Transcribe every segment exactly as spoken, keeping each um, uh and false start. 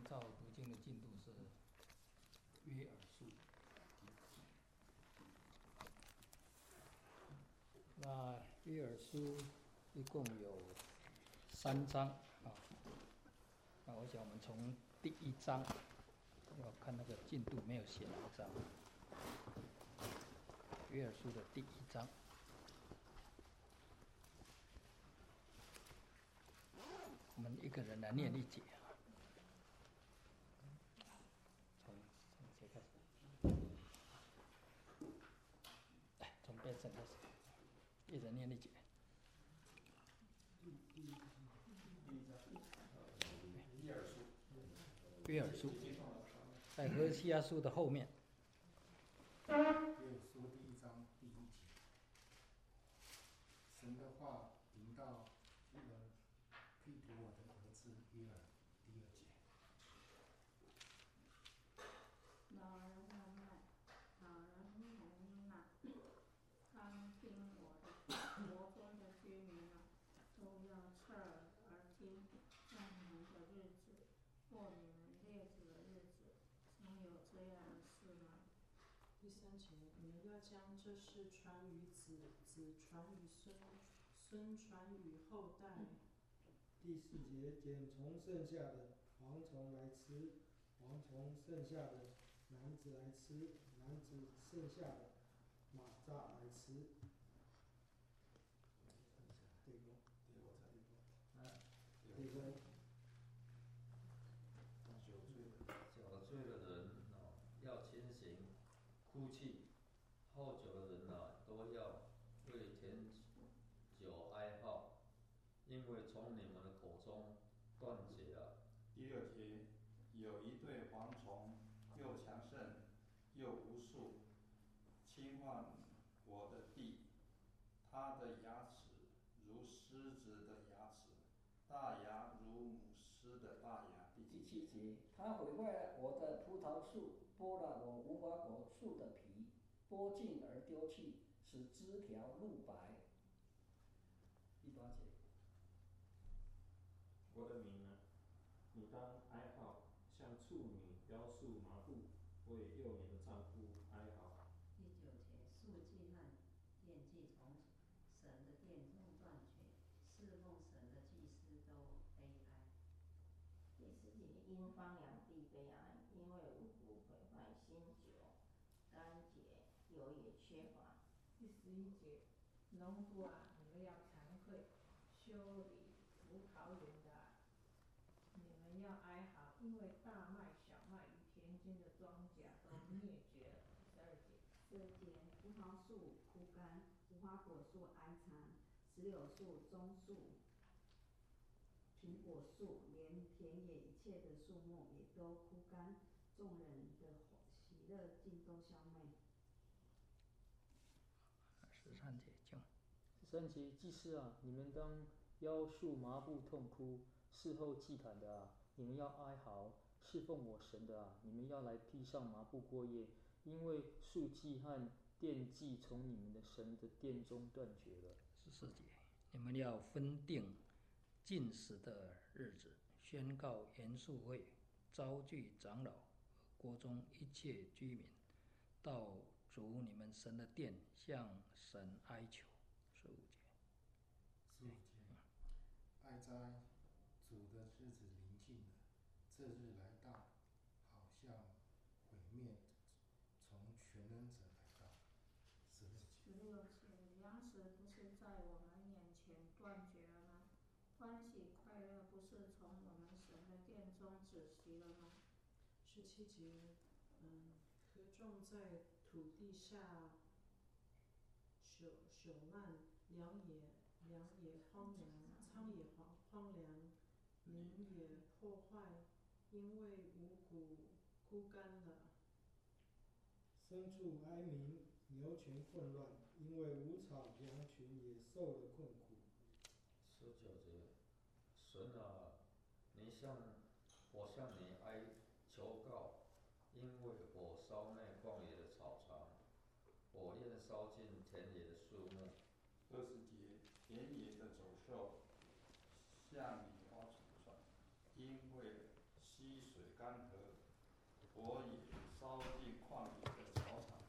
照读经的进度是约珥书。那约珥书一共有三章啊。那我想我们从第一章，要看那个进度没有写哪一章。约珥书的第一章。我们一个人来念一节啊。从从谁开始？来，从变声开始，一人念一节。 约珥书， 约珥书在何西阿书的后面。 约珥书第一章第一节，神的话临到那个庇图我的儿子约珥，第二节。 老人们呐，老人们呐，当听我的国中的居民啊，都要侧耳听，在你们的日子，或你们列祖的日子，曾有这样的事吗？ 第三节，你们要将这事传于子，子传于孙，孙传于后代。 第四节，捡从剩下的蝗虫来吃，蝗虫剩下的男子来吃，男子剩下的马蚱来吃。对不？ 对我在啊，对不？ 酒醉的， 酒醉的人啊，要清醒，哭泣；好酒的人啊，都要为甜酒哀号，因为从你们的口中断绝了。 第六节，有一对蝗虫，又强盛又无数，侵犯我的地，它的牙齿如狮子的牙齿，大牙如母狮的大牙。 第七节，他毁坏了我的葡萄树，剥了我无花果树的皮，剥尽而丢弃，使枝条露白。第八节， 我的民啊，你当哀号，像处女雕塑麻布，为幼年的丈夫哀嚎。 第九节，素祭和奠祭从神的殿中断绝，侍奉神的祭司都悲哀。 第十节，因荒凉地悲哀，因为五谷毁坏新酒，干结油也缺乏。 第十一节，农夫啊，你们要惭愧，修理葡萄园的啊，你们要哀嚎，因为大麦、小麦与田间的庄稼都灭绝了。十二节， 十二节，葡萄树枯干，无花果树哀残，石榴树、棕树、苹果树，连田野一切的树木也都枯干，众人的喜乐尽都消灭。 十三节经。 十三节，祭司啊，你们当腰束麻布痛哭；事后祭坛的啊，你们要哀嚎；侍奉我神的啊，你们要来披上麻布过夜，因为束祭和奠祭从你们的神的殿中断绝了。 十四节，你们要分定禁食的日子，宣告严肃会，召聚长老和国中一切居民，到主你们神的殿，向神哀求。十五节， 十五节，哀哉，主的日子临近了，这日来到，好像毁灭从全能者来到。十六节， 十六节，粮食不是在我们眼前断绝了吗？欢喜快乐不是从我们神的殿中止息了吗？ 十七节，嗯，禾种在土地下朽朽烂，粮也粮也荒凉，仓也荒荒凉，林也破坏，因为五谷枯干了。 牲畜哀鸣，牛群混乱，因为无草，羊群也受了困苦。 十九节，神啊，你向我向你哀求告，因为我烧灭旷野的草场，火焰烧尽田野的树木。 二十节，田野的走兽向你发出传，因为溪水干我也烧进旷野的草场。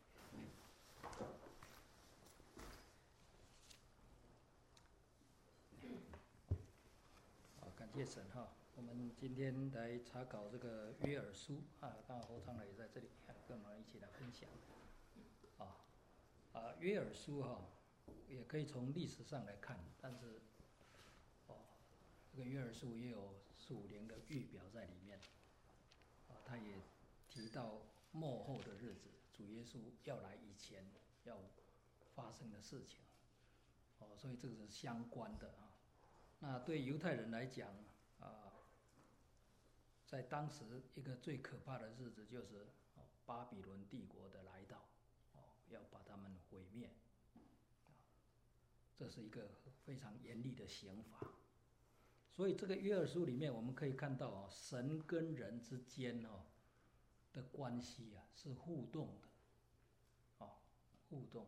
好，感谢神哈。我们今天来查考这个约珥书啊，刚好侯长老也在这里，跟我们一起来分享。啊啊，约珥书哈，也可以从历史上来看，但是哦，这个约珥书也有属灵的预表在里面。啊，他也提到末后的日子，主耶稣要来以前要发生的事情。哦，所以这个是相关的啊。那对犹太人来讲啊，在当时一个最可怕的日子就是哦巴比伦帝国的来到，哦要把他们毁灭，啊，这是一个非常严厉的刑罚。所以这个约珥书里面我们可以看到哦，神跟人之间哦的关系啊是互动的，哦互动。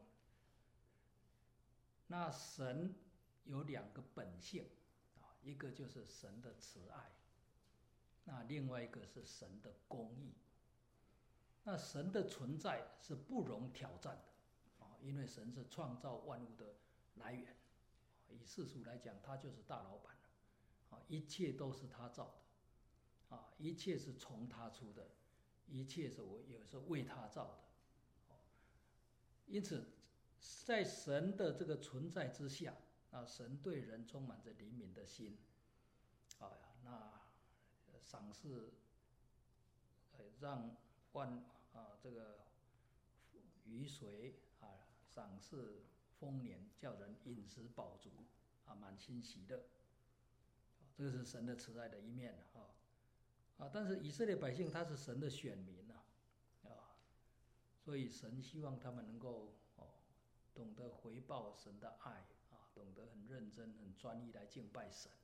那神有两个本性。一个就是神的慈爱，那另外一个是神的公义。那神的存在是不容挑战的，因为神是创造万物的来源。以世俗来讲，他就是大老板了，一切都是他造的，一切是从他出的，一切是我也是为他造的。因此，在神的这个存在之下，那神对人充满着怜悯的心，啊，那赏赐，呃，让万啊这个雨水啊，赏赐丰年，叫人饮食饱足，啊，满心喜乐。这个是神的慈爱的一面啊，啊，但是以色列百姓他是神的选民啊，啊，所以神希望他们能够哦，懂得回报神的爱。懂得很认真、很专一来敬拜神，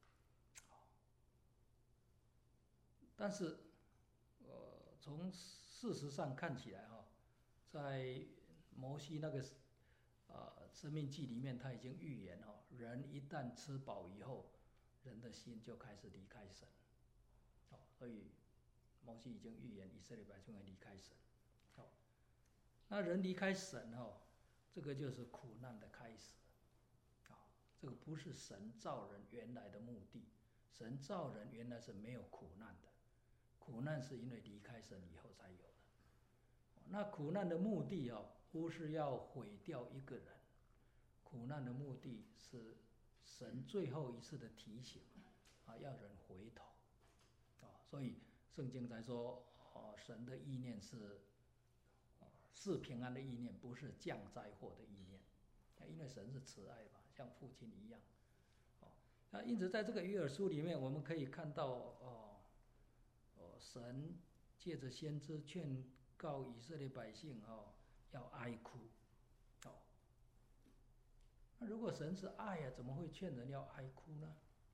但是，呃，从事实上看起来哈，在摩西那个啊《生命记》里面，他已经预言哦，人一旦吃饱以后，人的心就开始离开神，哦，所以摩西已经预言以色列百姓会离开神，哦，那人离开神哦，这个就是苦难的开始。这个不是神造人原来的目的，神造人原来是没有苦难的，苦难是因为离开神以后才有的。那苦难的目的哦，不是要毁掉一个人，苦难的目的是神最后一次的提醒，啊，要人回头，啊，所以圣经才说，哦，神的意念是，是平安的意念，不是降灾祸的意念，因为神是慈爱吧。像父亲一样，哦，那因此在这个约珥书里面，我们可以看到，哦，哦，神借着先知劝告以色列百姓，哦，要哀哭，哦，那如果神是爱啊，怎么会劝人要哀哭呢？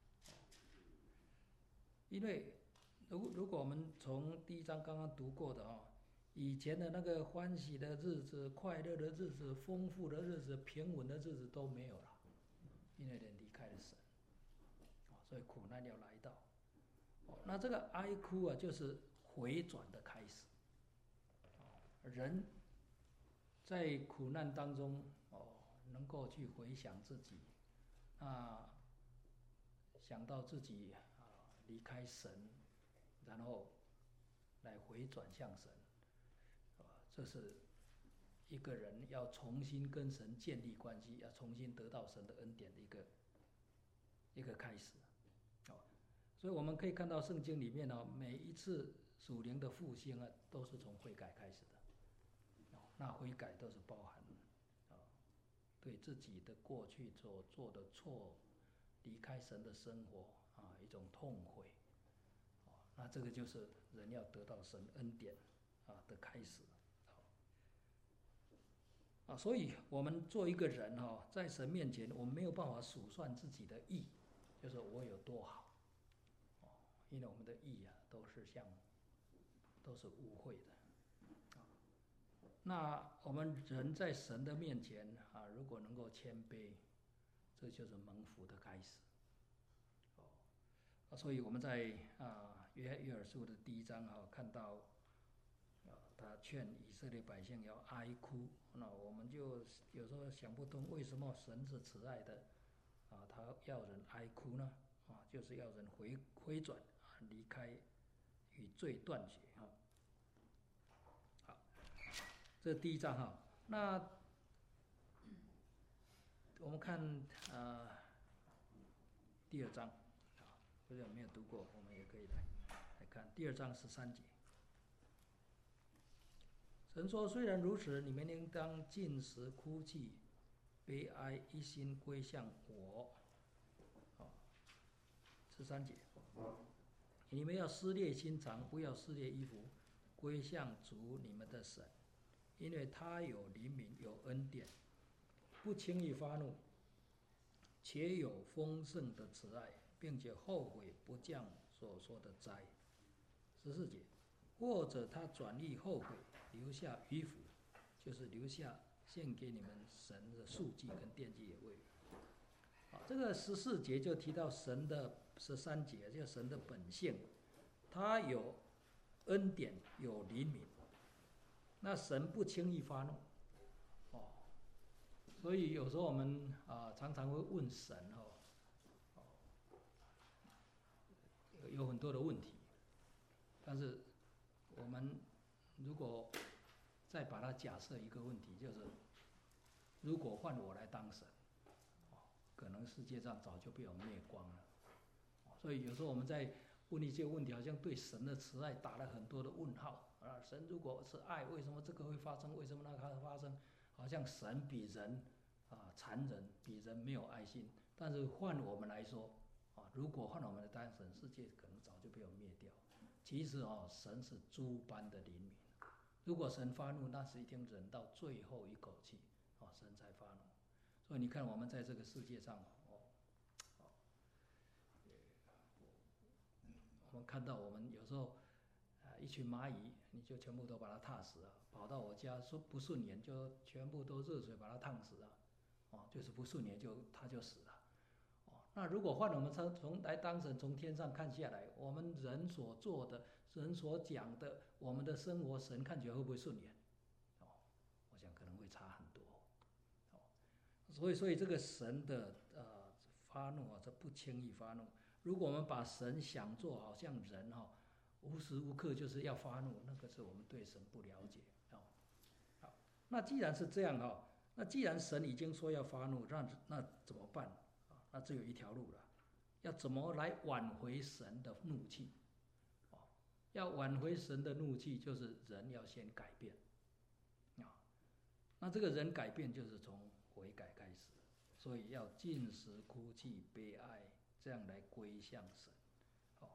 因为如如果我们从第一章刚刚读过的哦，以前的那个欢喜的日子、快乐的日子、丰富的日子、平稳的日子都没有了。因为人离开了神，所以苦难要来到。那这个哀哭啊，就是回转的开始。人在苦难当中哦，能够去回想自己，啊，想到自己啊离开神，然后来回转向神，啊，这是一个人要重新跟神建立关系，要重新得到神的恩典的一个一个开始，哦，所以我们可以看到圣经里面呢，每一次属灵的复兴啊，都是从悔改开始的，哦，那悔改都是包含啊，对自己的过去所做的错，离开神的生活啊，一种痛悔，哦，那这个就是人要得到神恩典啊的开始。啊，所以我们做一个人哈，哦，在神面前，我们没有办法数算自己的义，就是我有多好，哦，因为我们的义啊，都是像，都是污秽的，啊，那我们人在神的面前啊，如果能够谦卑，这就是蒙福的开始，哦，啊，所以我们在啊约约珥书的第一章啊，看到他劝以色列百姓要哀哭，那我们就有时候想不通，为什么神是慈爱的啊，他要人哀哭呢？啊，就是要人回回转啊，离开与罪断绝哈。好，这是第一章哈。那我们看呃第二章啊，不知道有没有读过，我们也可以来来看第二章十三节。神说：“虽然如此，你们应当禁食、哭泣、悲哀，一心归向我。”好，十三节，你们要撕裂心肠，不要撕裂衣服，归向主你们的神，因为他有怜悯，有恩典，不轻易发怒，且有丰盛的慈爱，并且后悔不降所说的灾。十四节，或者他转意后悔，留下余福，就是留下献给你们神的素祭跟奠祭也未。好，这个十四节就提到神的十三节，叫神的本性，他有恩典，有怜悯。那神不轻易发怒，哦，所以有时候我们啊、呃、常常会问神哦，哦，有很多的问题，但是我们如果再把它假设一个问题，就是如果换我来当神，可能世界上早就被我灭光了。所以有时候我们在问一些问题，好像对神的慈爱打了很多的问号啊。神如果是爱，为什么这个会发生？为什么那个会发生？好像神比人啊残忍，比人没有爱心。但是换我们来说啊，如果换我们来当神，世界可能早就被我灭掉。其实啊，神是诸般的怜悯。如果神发怒，那是一定忍到最后一口气啊，神才发怒。所以你看，我们在这个世界上，哦，哦，我们看到我们有时候，啊，一群蚂蚁，你就全部都把它踏死了；跑到我家说不顺眼，就全部都热水把它烫死了，哦，就是不顺眼就它就死了。哦，那如果换我们从从来当神，从天上看下来，我们人所做的、人所讲的，我们的生活，神看起来会不会顺眼？哦，我想可能会差很多。所以，所以这个神的呃发怒啊，这不轻易发怒。如果我们把神想做好像人哈、哦，无时无刻就是要发怒，那个是我们对神不了解哦。好，那既然是这样哈、哦，那既然神已经说要发怒，那那怎么办啊？那只有一条路了，要怎么来挽回神的怒气？哦，要挽回神的怒气，就是人要先改变啊。那这个人改变，就是从悔改开始，所以要禁食、哭泣、悲哀，这样来归向神。哦，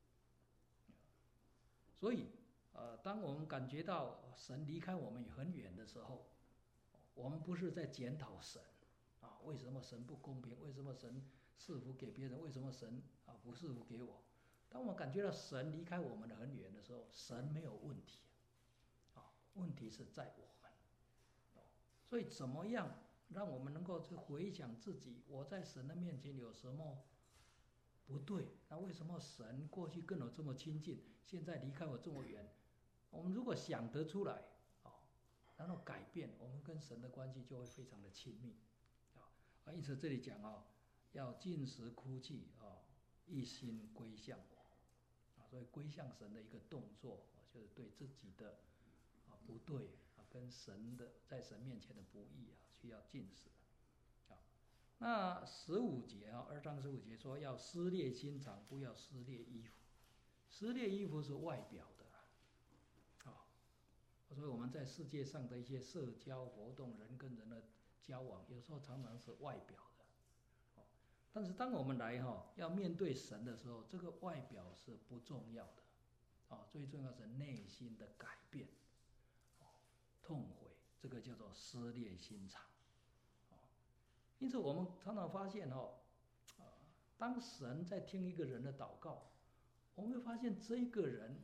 所以，呃，当我们感觉到神离开我们很远的时候，我们不是在检讨神啊，为什么神不公平？为什么神赐福给别人？为什么神啊不赐福给我？当我们感觉到神离开我们很远的时候，神没有问题，啊，问题是在我们。所以，怎么样让我们能够去回想自己，我在神的面前有什么不对？那为什么神过去跟我这么亲近，现在离开我这么远？我们如果想得出来，哦，然后改变，我们跟神的关系就会非常的亲密，啊，因此这里讲哦，要禁食哭泣啊，一心归向我，啊，所以归向神的一个动作，就是对自己的啊不对。跟神的在神面前的不义啊，需要禁食。啊，那十五节啊，二章十五节说要撕裂心肠，不要撕裂衣服。撕裂衣服是外表的，啊，所以我们在世界上的一些社交活动，人跟人的交往，有时候常常是外表的。但是当我们来哈要面对神的时候，这个外表是不重要的，啊，最重要是内心的改变。痛悔，这个叫做撕裂心肠。因此，我们常常发现哦，当神在听一个人的祷告，我们会发现这个人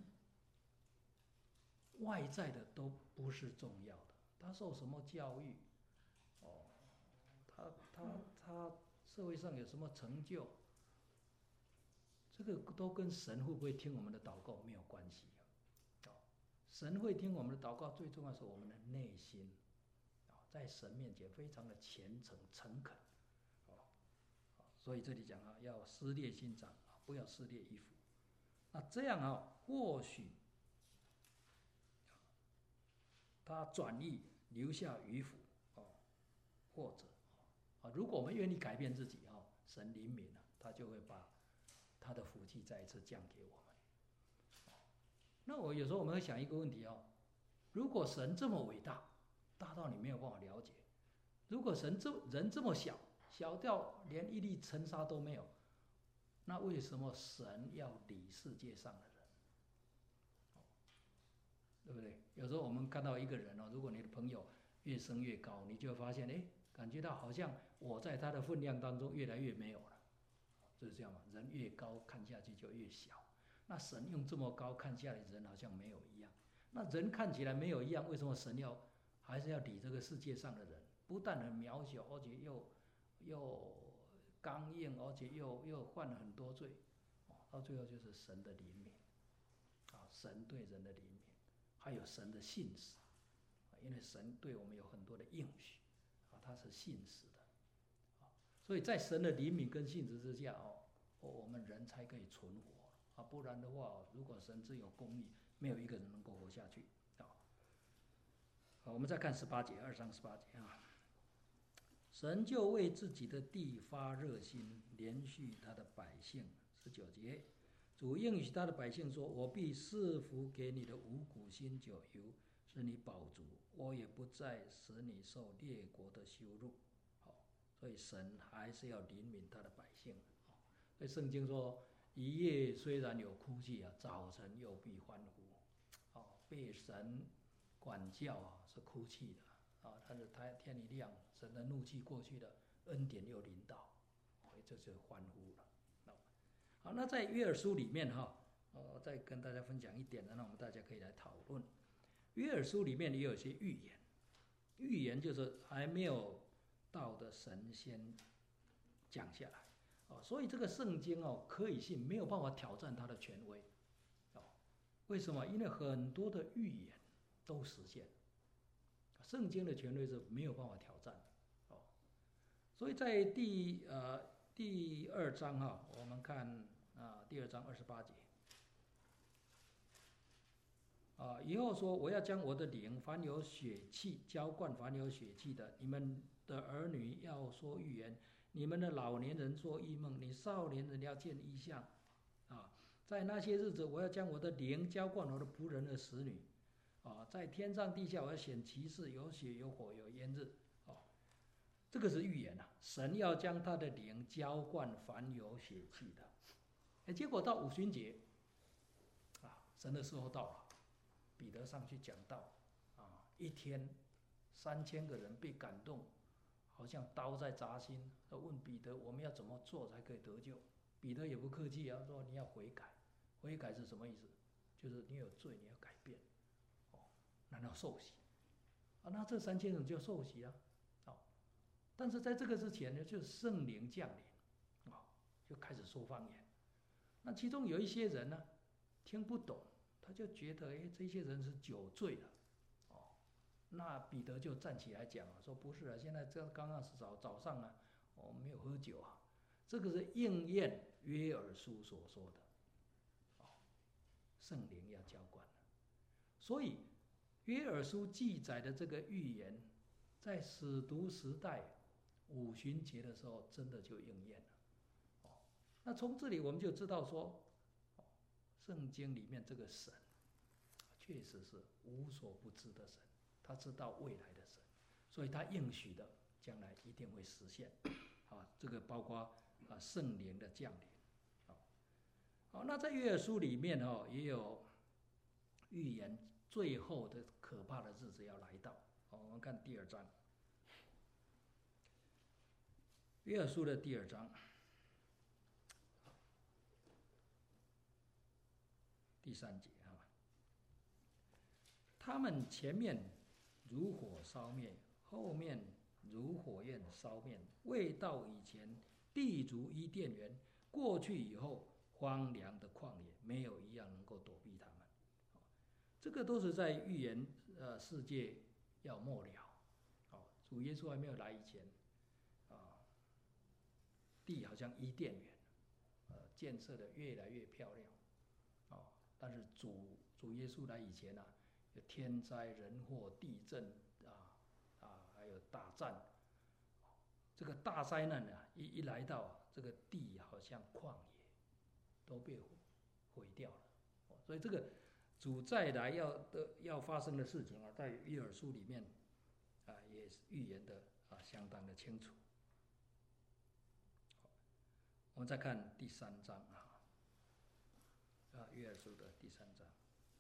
外在的都不是重要的，他受什么教育，哦，他他他社会上有什么成就，这个都跟神会不会听我们的祷告没有关系。 神会听我们的祷告，最重要是我们的内心，在神面前非常的虔诚诚恳。所以这里讲啊，要撕裂心肠，不要撕裂衣服。那这样啊，或许他转意留下余福，或者啊，如果我们愿意改变自己啊，神怜悯了，他就会把他的福气再一次降给我们。那我有时候我们会想一个问题哦，如果神这么伟大，大到你没有办法了解；如果神这人这么小，小到连一粒尘沙都没有，那为什么神要理世界上的人？对不对？有时候我们看到一个人哦，如果你的朋友越升越高，你就会发现，哎，感觉到好像我在他的分量当中越来越没有了，就是这样嘛。人越高看下去就越小。那神用这么高看下来，人好像没有一样。那人看起来没有一样，为什么神要还是要理这个世界上的人？不但很渺小，而且又又刚硬，而且又又犯了很多罪，到最后就是神的怜悯啊，神对人的怜悯，还有神的信实，因为神对我们有很多的应许啊，他是信实的啊，所以在神的怜悯跟信实之下哦，我们人才可以存活。啊，不然的话，如果神只有公义，没有一个人能够活下去啊。好，我们再看十八节，二章十八节啊。神就为自己的地发热心，连续他的百姓。十九节，主应许他的百姓说：“我必赐福给你的五谷新酒油，使你饱足；我也不再使你受列国的羞辱。”好，所以神还是要怜悯他的百姓。所以圣经说。一夜虽然有哭泣啊，早晨又必欢呼。哦，被神管教啊是哭泣的啊，但是他天一亮，神的怒气过去了，恩典又临到，所以这就欢呼了。好，那在约珥书里面哈，呃，再跟大家分享一点，那我们大家可以来讨论。约珥书里面也有一些预言，预言就是还没有到的神仙讲下来。哦，所以这个圣经哦可以信，没有办法挑战它的权威。哦，为什么？因为很多的预言都实现，圣经的权威是没有办法挑战的。哦，所以在第呃第二章哈，我们看啊第二章二十八节。啊，以后说我要将我的灵，凡有血气浇灌凡有血气的，你们的儿女要说预言。你们的老年人做异梦，你少年人要见异象，啊，在那些日子，我要将我的灵浇灌我的仆人的使女，啊，在天上地下我要显奇事，有血有火有烟日，啊，这个是预言啊，神要将他的灵浇灌凡有血气的，哎，结果到五旬节，啊，神的时候到了，彼得上去讲道，啊，一天三千个人被感动。好像刀在扎心，问彼得我们要怎么做才可以得救？彼得也不客气啊，说你要悔改。悔改是什么意思？就是你有罪，你要改变。哦，难道受洗？啊，那这三千人就受洗了。哦，但是在这个之前呢，就是圣灵降临，啊，就开始说方言。那其中有一些人呢，听不懂，他就觉得哎，这些人是酒醉了。那彼得就站起来讲啊，说不是啊，现在这刚刚是早早上啊，我们没有喝酒啊，这个是应验约珥书所说的，哦，圣灵要浇灌了。所以约珥书记载的这个预言，在使徒时代五旬节的时候，真的就应验了。哦，那从这里我们就知道说，哦，圣经里面这个神，确实是无所不知的神。他知道未来的神，所以他应许的将来一定会实现。啊，这个包括啊圣灵的降临。好，好，那在约珥书里面哦，也有预言最后的可怕的日子要来到。好，我们看第二章，约珥书的第二章，第三节啊，他们前面如火烧灭，后面如火焰烧灭。未到以前，地如伊甸园；过去以后，荒凉的旷野，没有一样能够躲避他们。 这个都是在预言呃世界要末了，哦，主耶稣还没有来以前，啊，地好像伊甸园，呃，建设的越来越漂亮，哦，但是主主耶稣来以前啊，有天灾人祸、地震啊啊，还有大战，这个大灾难啊，一一来到，这个地好像旷野，都被毁掉了，哦，所以这个主再来要的要发生的事情啊，在约珥书里面啊，也是预言的啊相当的清楚。我们再看第三章啊，啊，约珥书的第三章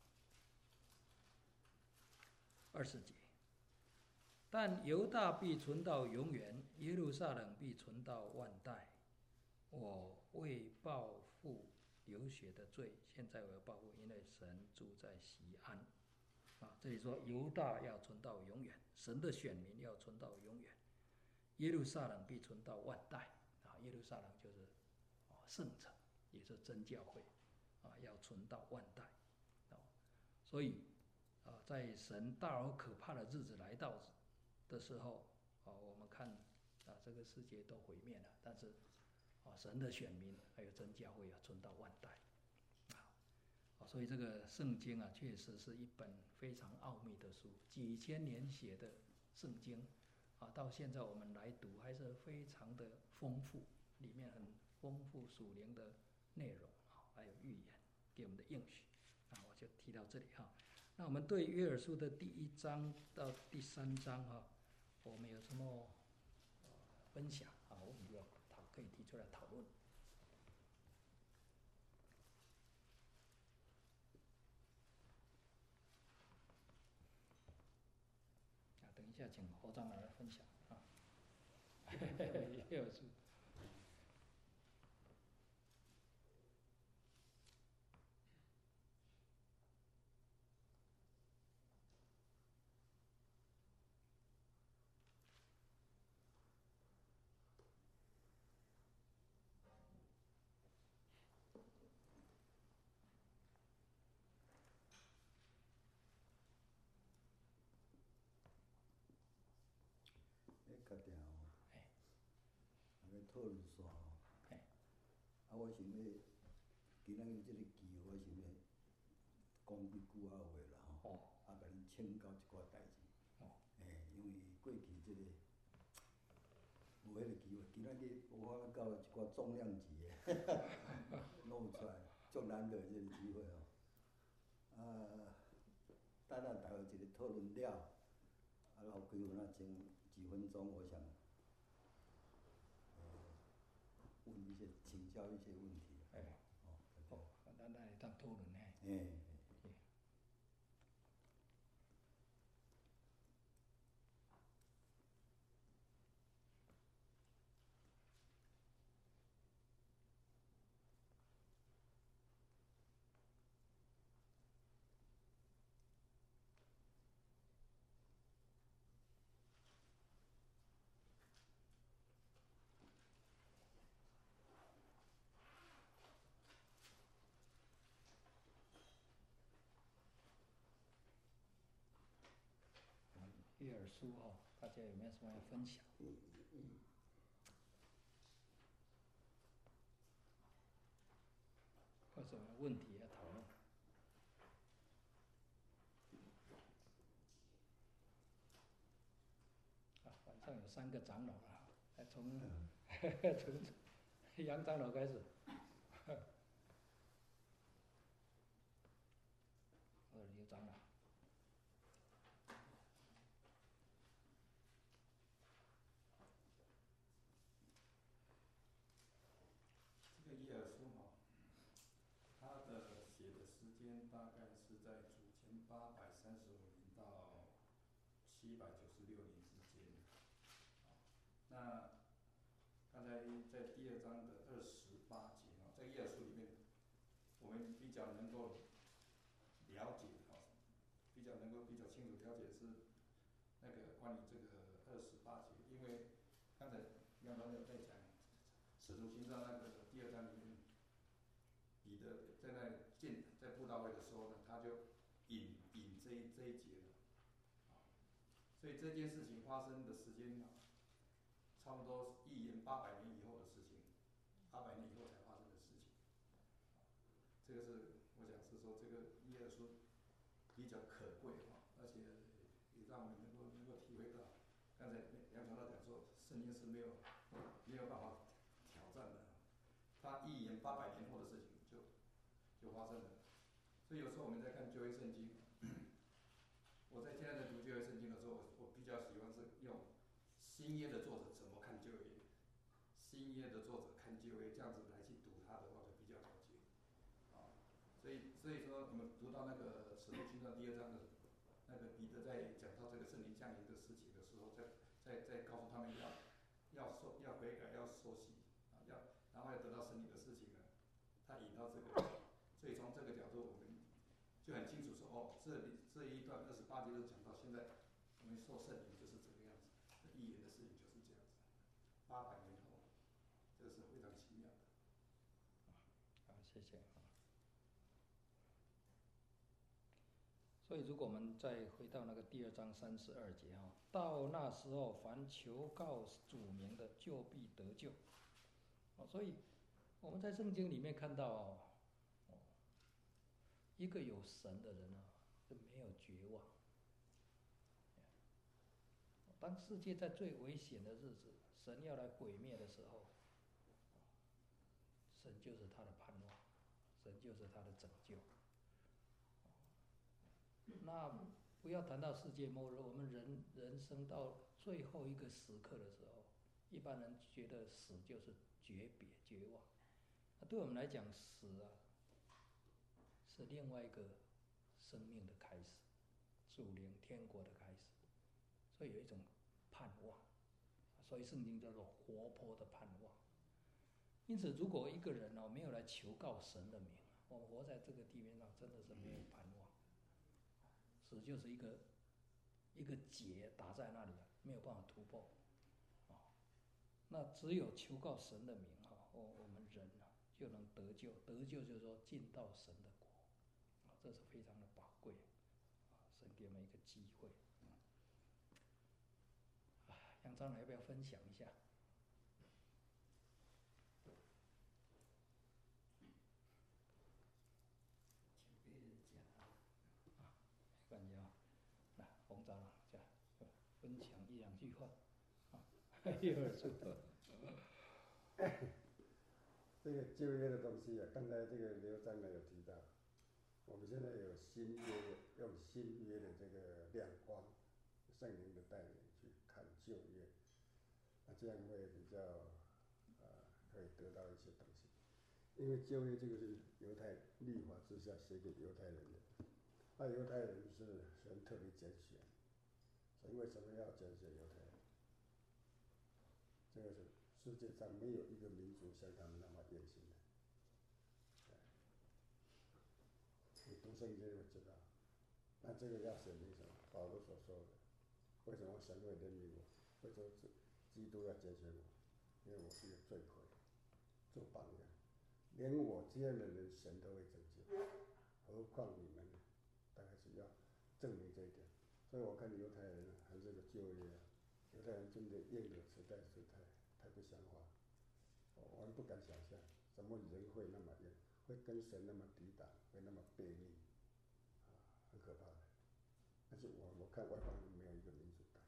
二十节，但犹大必存到永远，耶路撒冷必存到万代。我为报复流血的罪，现在我要报复，因为神住在锡安。啊，这里说犹大要存到永远，神的选民要存到永远，耶路撒冷必存到万代。啊，耶路撒冷就是圣城，也是真教会，啊，要存到万代，啊，所以啊，在神大而可怕的日子来到的时候，啊，我们看啊，这个世界都毁灭了，但是啊，神的选民还有真教会啊，存到万代，啊，所以这个圣经啊，确实是一本非常奥秘的书，几千年写的圣经，啊，到现在我们来读还是非常的丰富，里面很丰富属灵的内容啊，还有预言给我们的应许，啊，我就提到这里哈。那我们对约珥书的第一章到第三章哈，我们有什么分享啊？我们要讨可以提出来讨论。啊，等一下请侯长老来分享啊。约珥书。 较定吼，啊，要讨论煞吼，啊，我想要今仔日即个机会，我想要讲几句仔话啦吼，啊，甲恁请教一寡代志。诶，因为过去即个无迄个机会，今仔日我到一寡重量级诶，弄出来，足难得即个机会吼。啊，等咱大家一个讨论了，啊，留几分仔钟。几分钟，我想，呃，问一些，请教一些问题。 哎，哦，哦，咱来当讨论呢。 哎。 约珥书哦，大家有没有什么要分享？或者问题要讨论？啊，晚上有三个长老啊，从从杨长老开始。呃，刘长老。 这个约珥书哈，它的写的时间大概是在主前八百三十五年到七百九十六年之间。那刚才在第二章的二十八节啊，在约珥书里面，我们比较能够了解哈，比较能够比较清楚了解是那个关于这个二十八节，因为刚才杨长老在讲《使徒行传》那个第二章里面，彼得在那进在布道会的时候呢，他就引引所以这件事情发生的时间啊，差不多一延八百年以后的事情，八百年以后才发生的事情。这个是我想是说，这个耶稣比较可贵哈，而且也让我们能够能够体会到，刚才梁传道讲说，圣经是没有没有办法挑战的，他一延八百年后的事情就就发生了。所以有时候我们在看旧约圣经，我在现在在读旧约圣经的时候，我我比较喜欢是用新约的作者怎么看旧约，新约的作者看旧约这样子来去读它的话，就比较了解。啊，所以所以说我们读到那个使徒行传第二章的，那个彼得在讲到这个圣灵降临的事情的时候，在在在告诉他们要要受要悔改要受洗啊，要然后要得到圣灵的事情呢，他引到这个，所以从这个角度我们就很清楚说，哦，这里这一段二十八节都讲到现在我们受圣灵就是这个样子，预言的事情就是这样子，八百年后，这个是非常奇妙的。 好，谢谢。所以，如果我们再回到那个第二章三十二节哈，到那时候，凡求告主名的，就必得救。所以我们在圣经里面看到哦，一个有神的人啊，是没有绝望。当世界在最危险的日子，神要来毁灭的时候，神就是他的盼望，神就是他的拯救。那不要谈到世界末日，我们人人生到最后一个时刻的时候，一般人觉得死就是诀别、绝望。那对我们来讲，死啊是另外一个生命的开始，属灵天国的开始，所以有一种盼望，所以圣经叫做活泼的盼望。因此，如果一个人哦没有来求告神的名，我们活在这个地面上真的是没有盼望。死就是一个一个结打在那里，没有办法突破。哦，那只有求告神的名哈，我我们人啊就能得救。得救就是说进到神的国，啊，这是非常的宝贵。啊，神给我们一个机会。啊，杨长老要不要分享一下？洪长老，这分享一两句话，啊，一会儿说。 这个旧约的东西啊，刚才这个刘长老有提到，我们现在有新约的，用新约的这个亮光，圣灵的带领去看旧约，那这样会比较呃可以得到一些东西，因为旧约这个是犹太律法之下写给犹太人的，那犹太人是神特别拣选。神为什么要拣选犹太人？这个是世界上没有一个民族像他们那么严谨的。你读圣经就知道，那这个要显明什么？保罗所说的，为什么神会怜悯我？为什么基督要拣选我？因为我是个罪魁，做榜样，连我这样的人神都会拯救，何况你们呢？大概是要证明这一点。所以我看犹太人和这个旧约啊，犹太人真的硬的实在是太太不像话，我们不敢想象，怎么人会那么硬，会跟神那么抵挡，会那么悖逆，啊，很可怕的。但是我我看外邦人没有一个民族敢，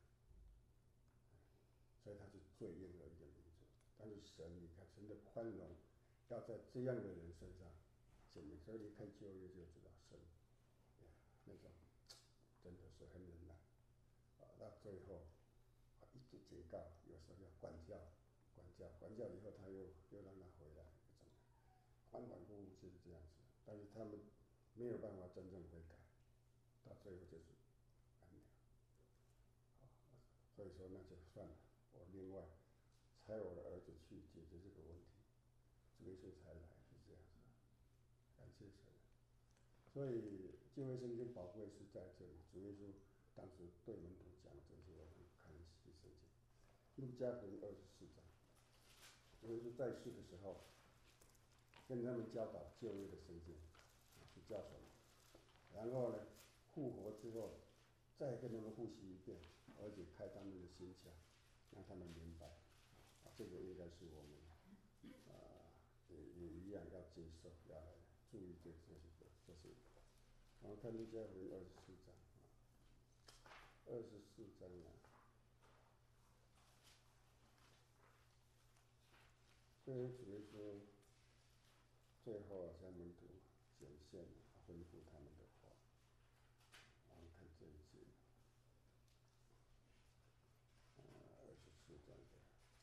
所以他是最硬的一个民族。但是神，你看神的宽容，要在这样的人身上显明，所以你看旧约就知道神，那种。真的是很忍耐，啊，到最后，啊，一直警告，有时候要管教，管教，管教以后他又又让他回来，怎么样？反反复复就是这样子，但是他们没有办法真正悔改，到最后就是完了。啊，所以说那就算了，我另外差我的儿子去解决这个问题，主耶稣才来，是这样子，感谢神。所以旧约圣经宝贵是在这里，主耶稣当时对门徒讲这些，我们看一些圣经。路加福音二十四章，主耶稣在世的时候，跟他们教导旧约的圣经，是叫什么？然后呢，复活之后，再跟他们复习一遍， 而且开他们的心窍，让他们明白，啊，这个应该是我们，呃，也也一样要接受，要来注意这这些这些。然后看路加福音二十四章，二十四章啊，这些主耶稣最后啊向门徒显现，吩咐他们的话。我们看这一节，呃，二十四章的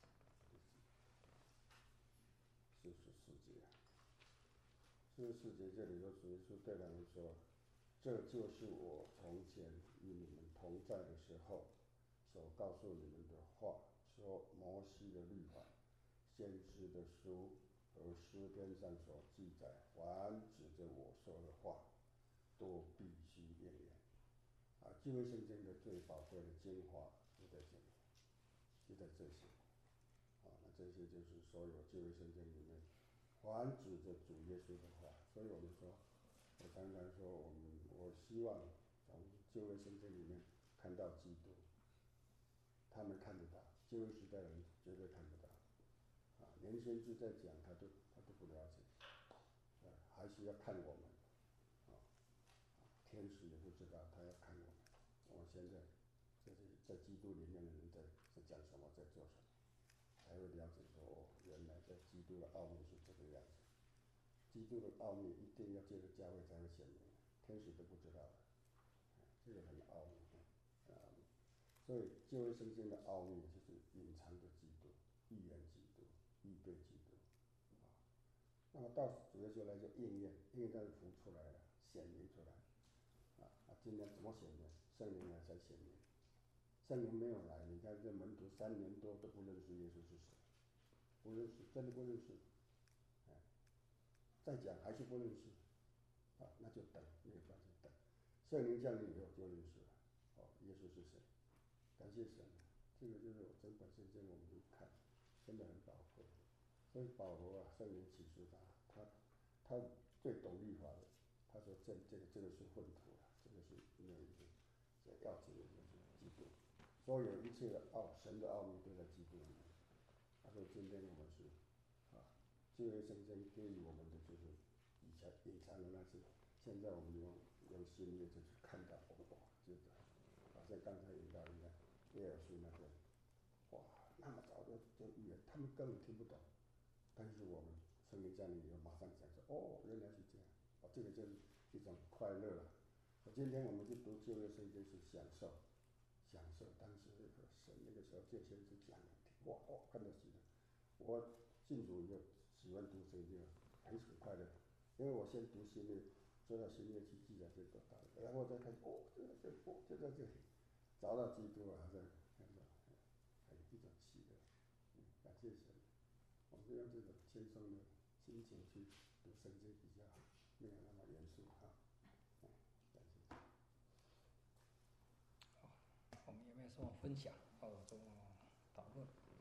四十四节，四十四节这里说主耶稣对他们说：“这就是我从前与你们同在的时候所告诉你们的话，说摩西的律法、先知的书和诗篇上所记载，凡指着我说的话，都必须应验。”啊，旧约圣经的最宝贵的精华就在这里，就在这些。啊，那这些就是所有旧约圣经里面，凡指着主耶稣的话。所以我们说，我常常说，我们我希望从旧约圣经里面看到基督，他们看不到，旧约时代人绝对看不到。啊，连先知在讲，他都他都不了解，啊，还是要看我们。啊，天使也不知道，他要看我们。我们现在在这在基督里面的人在在讲什么，在做什么，才会了解说，哦，原来在基督的奥秘是这个样子。基督的奥秘一定要借着教会才会显明，天使都不知道的，这个很奥秘，很奥秘。所以旧约圣经的奥秘就是隐藏着基督，预言基督，预备基督。啊，那么到主耶稣来就应验，应验它就浮出来了，显明出来。啊，那今天怎么显明？圣灵来才显明。圣灵没有来，你看这门徒三年多都不认识耶稣是谁，不认识，真的不认识。哎，再讲还是不认识，啊，那就等，没有关系，等。圣灵降临以后就认识了，哦，耶稣是谁？感谢神，这个就是我整本圣经我们一看，真的很宝贵。所以保罗啊，圣灵启示他，他他最懂律法的，他说这这个这个是粪土啊，这个是没有意思，这要紧的就是基督。所有一切的奥神的奥秘都在基督里面。他说今天我们是啊，旧约圣经给予我们的就是以前隐藏的那些，现在我们用用新约就去看到，哇，就是好像刚才引导一样，耶尔书那边，哇，那么早就就预言，他们根本听不懂，但是我们圣灵降临以后，马上讲说，哦，原来是这样，哦，这个就是一种快乐了。今天我们去读旧约圣经是享受，享受当时那个神那个时候就先是讲，哇哦，看到喜乐。我信主以后喜欢读圣经，很很快乐，因为我先读新约，知道新约去记载这个道理，然后再看，哦，这个这哦就在这里，找到基督啊，这看到，还有一种喜乐，嗯，感谢神，我们用这种轻松的心情去读圣经比较好，没有那么严肃哈。嗯，感谢神。 好，我们有没有什么分享或者说讨论？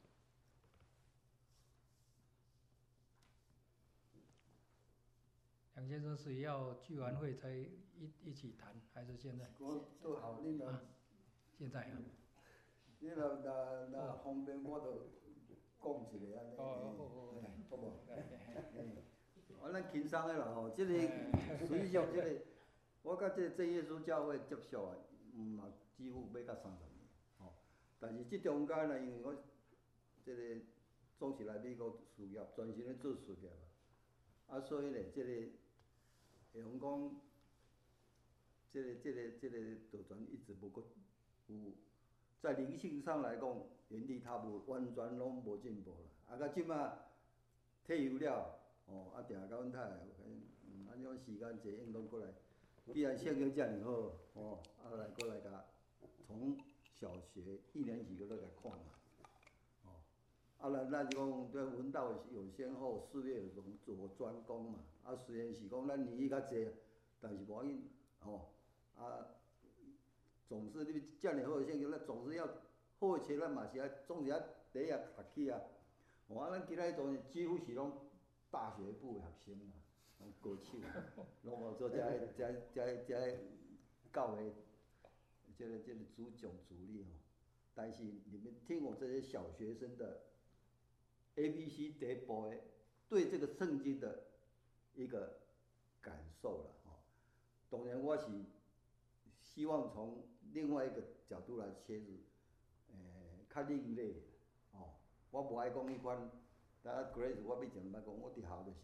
杨先生是要聚完会才一一起谈，还是现在？ 我都好，你若、啊、 现在啊。 你若若若方便，我就讲一个安尼。 哦哦哦， 好无？啊，咱轻松的啦吼，即、这个实际上即、这个，我甲这这耶稣教会接触啊，毋嘛几乎要到三十年，吼。但是即中间呢，因为我即个总是来美国事业，专心咧做事业嘛，啊，所以咧，即、这个。会用讲，这个、这个、这个道传一直无过有，在灵性上来讲，原地踏步，完全拢无进步啦。啊，到即马退休了，哦，啊，定甲阮太太，嗯，安种时间济，应当过来。既然圣经遮尔好，哦，啊来过来甲从小学一年级嗰度来看嘛，哦，啊，咱咱就讲对文道有先后，事业有做专攻嘛。啊，虽然是讲咱年纪较济，但是无要紧，吼，啊，总是你遮尔好的圣经，咱总是要好册，咱嘛是爱总是爱第一读起啊。哦，啊，咱今仔总是几乎是拢大学部学生啦，拢高手，拢无做遮个遮遮遮教会，即个即个主讲主力吼。 但是你们听我这些小学生的 A B C 第一步的对这个圣经的一个感受了哦。当然我是希望从另外一个角度来切入，诶，较另类哦。我无爱讲迄款，大家 Grace 我以前捌讲，我伫校就是，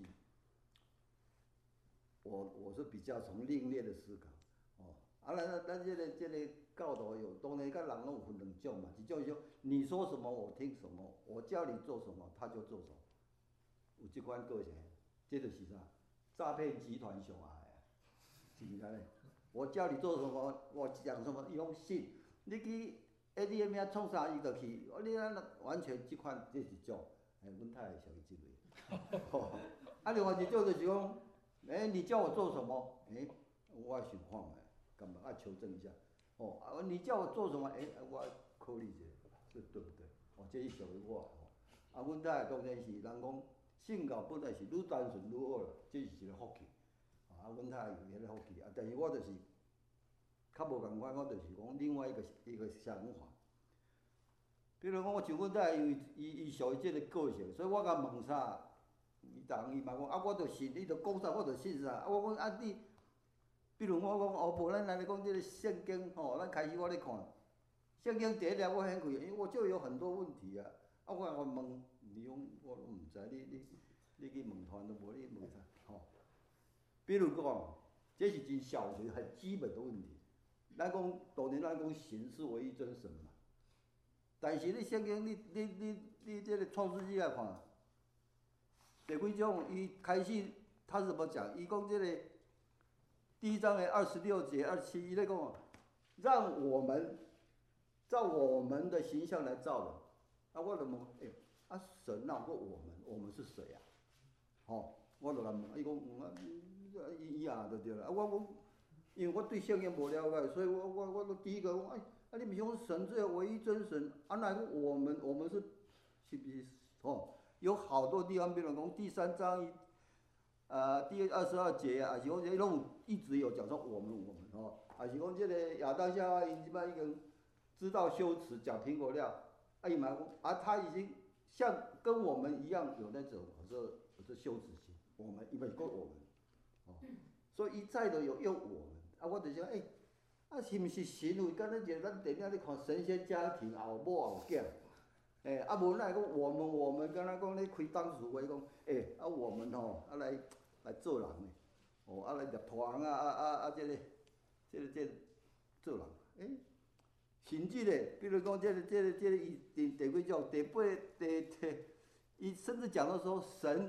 我我是比较从另类的思考哦。啊，咱咱这个这个教导有，当然甲人拢有分两种嘛，一种是说你说什么我听什么，我叫你做什么他就做什么，有这款个性，这就是啥？诈骗集团上来的，是毋是安尼？我叫你做什么，我讲什么，伊拢信。你去 A T M 遐创啥，伊就去。你安完全即款，这是一种。哎，阮太太属于即类。哦，啊，另外一种就是讲，哎，你叫我做什么？哎，我想看卖，干嘛要求证一下？哦，啊，你叫我做什么？哎，我考虑一下，这对不对？哦，这是属于我。哦，啊，阮太太当然是人讲，性格本来是愈单纯愈好啦，这是一个福气。啊，阮太太有迄个福气啊，但是我就是较无共款，我就是讲另外一个一个想法。比如讲，我像阮太太，因为伊伊属于即个个性，所以我甲问啥，伊逐项伊嘛讲啊，我著信，你著讲啥，我著信啥。啊，我讲啊你，比如我讲哦，无咱来讲即个圣经吼，咱开始我咧看，圣经第一页我掀开，因为我就有很多问题啊。啊，我我问，你讲我都毋知，你你你去问团都无，你问啥吼？比如讲，这是真小学很基本的问题。咱讲当然咱讲神是唯一真神嘛，但是你圣经你你你你这个创世纪来看，第几种伊开始他是怎么讲？伊讲这个第一章的二十六节、二十七，伊在讲，让我们照我们的形象来造人。啊，我就问，哎、欸，啊神哪有个我们？我们是谁啊？吼，我就来问，伊讲，嗯，伊伊啊就对了。啊，我我。因为我对圣经无了解，所以我我我都第一个讲，哎，啊你毋是讲神这唯一真神，啊那个我们我们是是不是哦？有好多地方，比如讲第三章，呃第二十二节啊，是讲这拢一直有讲说我们我们哦，啊是讲这个亚当夏娃因即摆已经知道羞耻，讲苹果了，啊伊嘛讲，啊他已经像跟我们一样有那种这这羞耻心，我们因为讲我们，哦，所以一再的有用我们。啊，我就想，诶、欸，啊，是毋是神有敢若一个咱电影咧看神仙家庭也有某也有囝，诶、欸，啊无咱讲我们我们敢若讲咧开当时话讲，诶、欸，啊我们吼啊来来做人诶，哦啊来入团啊啊啊啊这个这个这个做人，诶、欸，甚至咧，比如讲这个这个这个伊第第几种第八第第，伊甚至讲到说神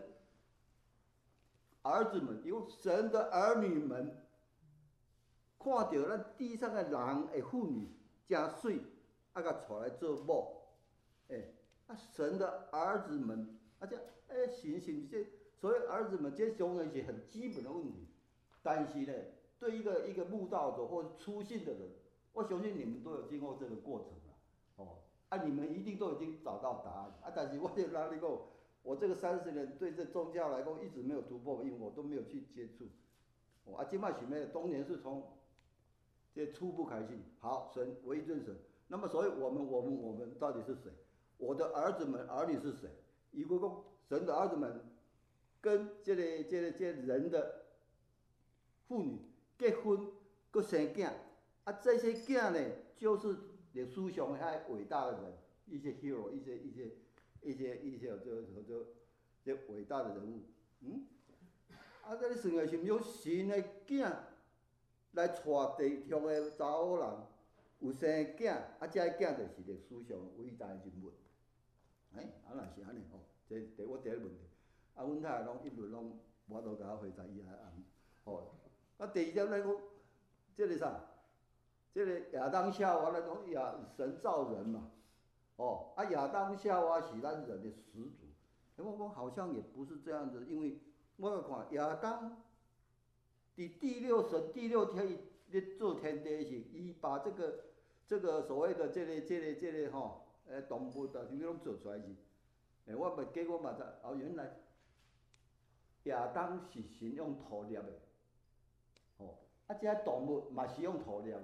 儿子们有神的儿女们。看到咱地上的人的妇女真水，啊，甲带来做某，诶、欸，啊，神的儿子们，啊，这诶，神是不是？所谓儿子们，这当然是很基本的问题。但是呢，对一个一个慕道者或初信的人，我相信你们都有经过这个过程了，哦，啊，你们一定都已经找到答案，啊，但是我就哪里讲，我这个三十年对这宗教来讲一直没有突破，因为我都没有去接触，哦，啊，今麦想要当年是从。这初步开始，好，神唯一真神。那么，所以我们、我们、我们到底是谁？我的儿子们、儿女是谁？如果讲神的儿子们跟这个、这个、这个人的妇女结婚，佮生囝，啊，这些囝呢，就是历史上遐伟大的人，一些 hero， 一些、一些、一些、一些叫叫叫这伟大的人物，嗯，啊，这你算下是毋是神的囝？来带地上的查某人有生囝，啊，这个囝就是历史上伟大的人物。哎，啊，若是安尼吼，这第我第一个问题，啊，阮太太拢一律拢无法度甲我回答伊来按，吼。啊，第二点来讲，这个啥？这个亚当夏娃来讲，亚神造人嘛，哦，啊，亚当夏娃是咱人的始祖。哎，我讲好像也不是这样子，因为我看亚当。第第六神第六天咧做天地时，伊把这个这个所谓的这个这个这个吼，诶动物啊，什么拢做出来是，诶我嘛结果嘛知，哦原来亚当是神用土捏的，吼、哦，啊这动物嘛是用土捏的呢，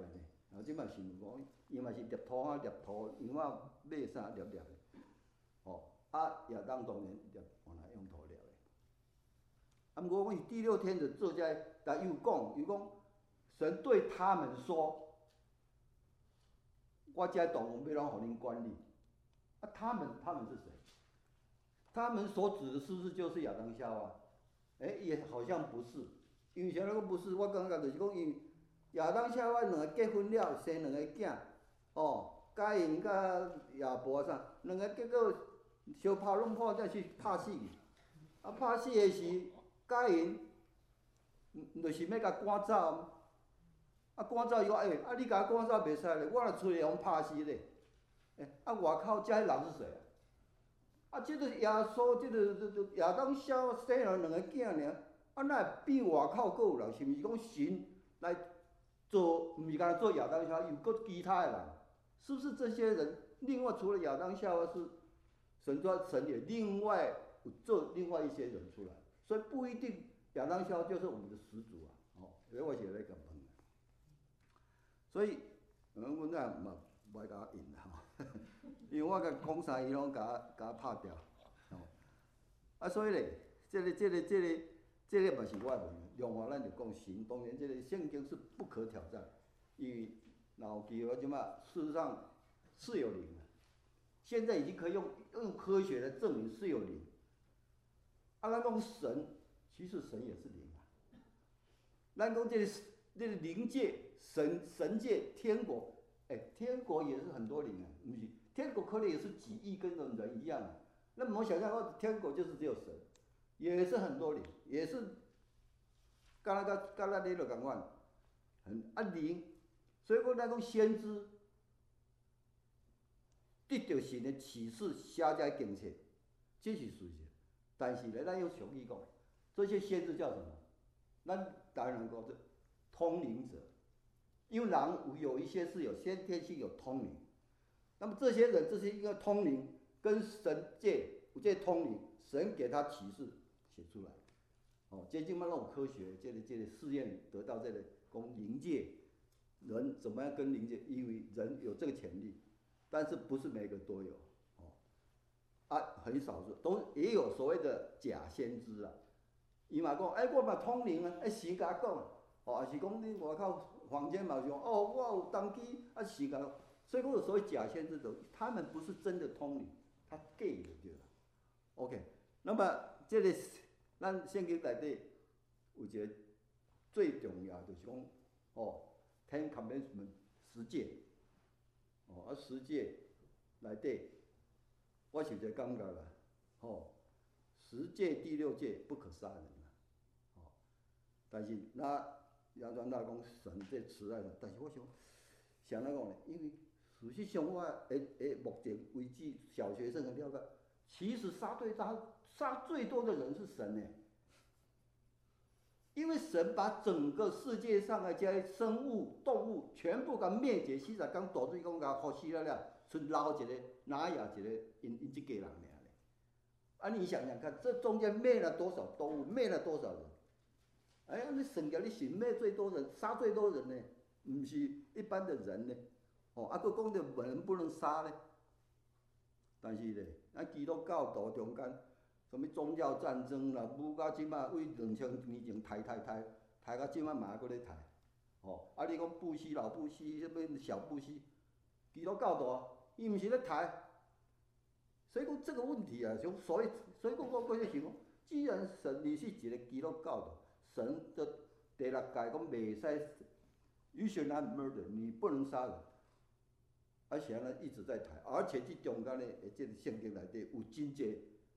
啊，即嘛是讲，伊嘛是掠土啊，掠土，羊仔马啥掠掠的，哦，啊亚当当然掠原来用土掠的。啊，毋过讲是第六天的作家，但又讲，又讲神对他们说。我这动物要拢互恁管理，啊，他们他们是谁？他们所指的是不是就是亚当夏娃？哎、欸，也好像不是，因为啥那个不是？我感觉就是讲，因亚当夏娃两个结婚了，生两个囝，哦，该因甲亚伯啥，两个结果相拍拢破，才去拍死去。啊，拍死的时，该因，就是要甲赶走。啊，赶走伊话，诶、欸，啊，你甲我赶走袂使咧，我若出去互拍死咧。诶、欸，啊，外口这些人是谁啊？啊，即、这个耶稣，即、这个这个亚当夏娃生了两个囝尔，啊，哪会比外口佫有人？是毋是讲神来做？毋是干做亚当夏娃，有佫其他的人？是不是这些人？另外除了亚当夏娃是神说神也另外做另外一些人出来，所以不一定亚当夏娃就是我们的始祖啊。哦，所以我写了一个。所以，嗯，阮也嘛无爱甲我应啦吼，因为我甲讲啥伊拢甲我甲我拍掉，吼。啊，所以咧，这个、这个、这个、这个嘛是我的问题。另外，咱就讲神，当然这个圣经是不可挑战，因为若有记号即嘛，事实上是有灵的，现在已经可以用用科学来证明是有灵。啊，咱讲神，其实神也是灵啊。咱讲这个这个灵界。神神界天国，哎、欸，天国也是很多灵啊，不是？天国可能也是几亿跟人一样啊。那么我想象到天国就是只有神，也是很多灵，也是，干那个干那里就共款，很啊灵。所以讲咱讲先知得到神的启示，写在经册，这是事实。但是咧，咱用俗语讲，这些先知叫什么？咱台湾人讲是通灵者。因为人有一些是有先天性有通灵，那么这些人这些一个通灵跟神界有这通灵，神给他启示写出来，哦，接近嘛那种科学这个这个试验得到这个讲灵界人怎么样跟灵界，因为人有这个潜力，但是不是每个都有，哦，啊很少数都也有所谓的假先知啊，伊嘛讲，哎、欸、我嘛通灵啊，哎神甲我讲，哦也是讲你外口。坊间嘛说哦，我有当机啊是个，所以讲有所谓假先知者，他们不是真的通灵，他假的对了。OK， 那么这个咱圣经内底有一个最重要就是讲哦 ，Ten Commandments 十诫，哦啊十诫内底，我是有一个感觉啦，哦，十诫第六诫不可杀人啦，哦，但是那。亚当那讲神这慈爱的，但是我想，想那讲呢，因为事实上我诶诶，目前为止小学生的了解，其实杀最大、杀最多的人是神呢，因为神把整个世界上的这些生物、动物全部甲灭绝，四十天大水讲甲呼死了了，剩留一个拿亚一个因因这家人尔咧。啊，你想想看，这中间灭了多少动物，灭了多少人？哎呀，你算起来你神灭最多人，杀最多人呢，不是一般的人呢。哦，啊，佫讲着人不能杀呢。但是咧，咱基督教徒中间，什么宗教战争啦，武到即马为两千年前抬抬抬，抬到即马嘛还佫咧抬。哦，啊，你讲布施老布施，什么小布施，基督教徒伊毋是咧抬。所以讲这个问题啊，就所以，所以讲我过去想讲，既然神你是一个基督教徒。神的第六诫讲袂使 ，You should not murder， 你不能杀人。而且呢一直在谈，而且这中间呢，这个圣经内底有真济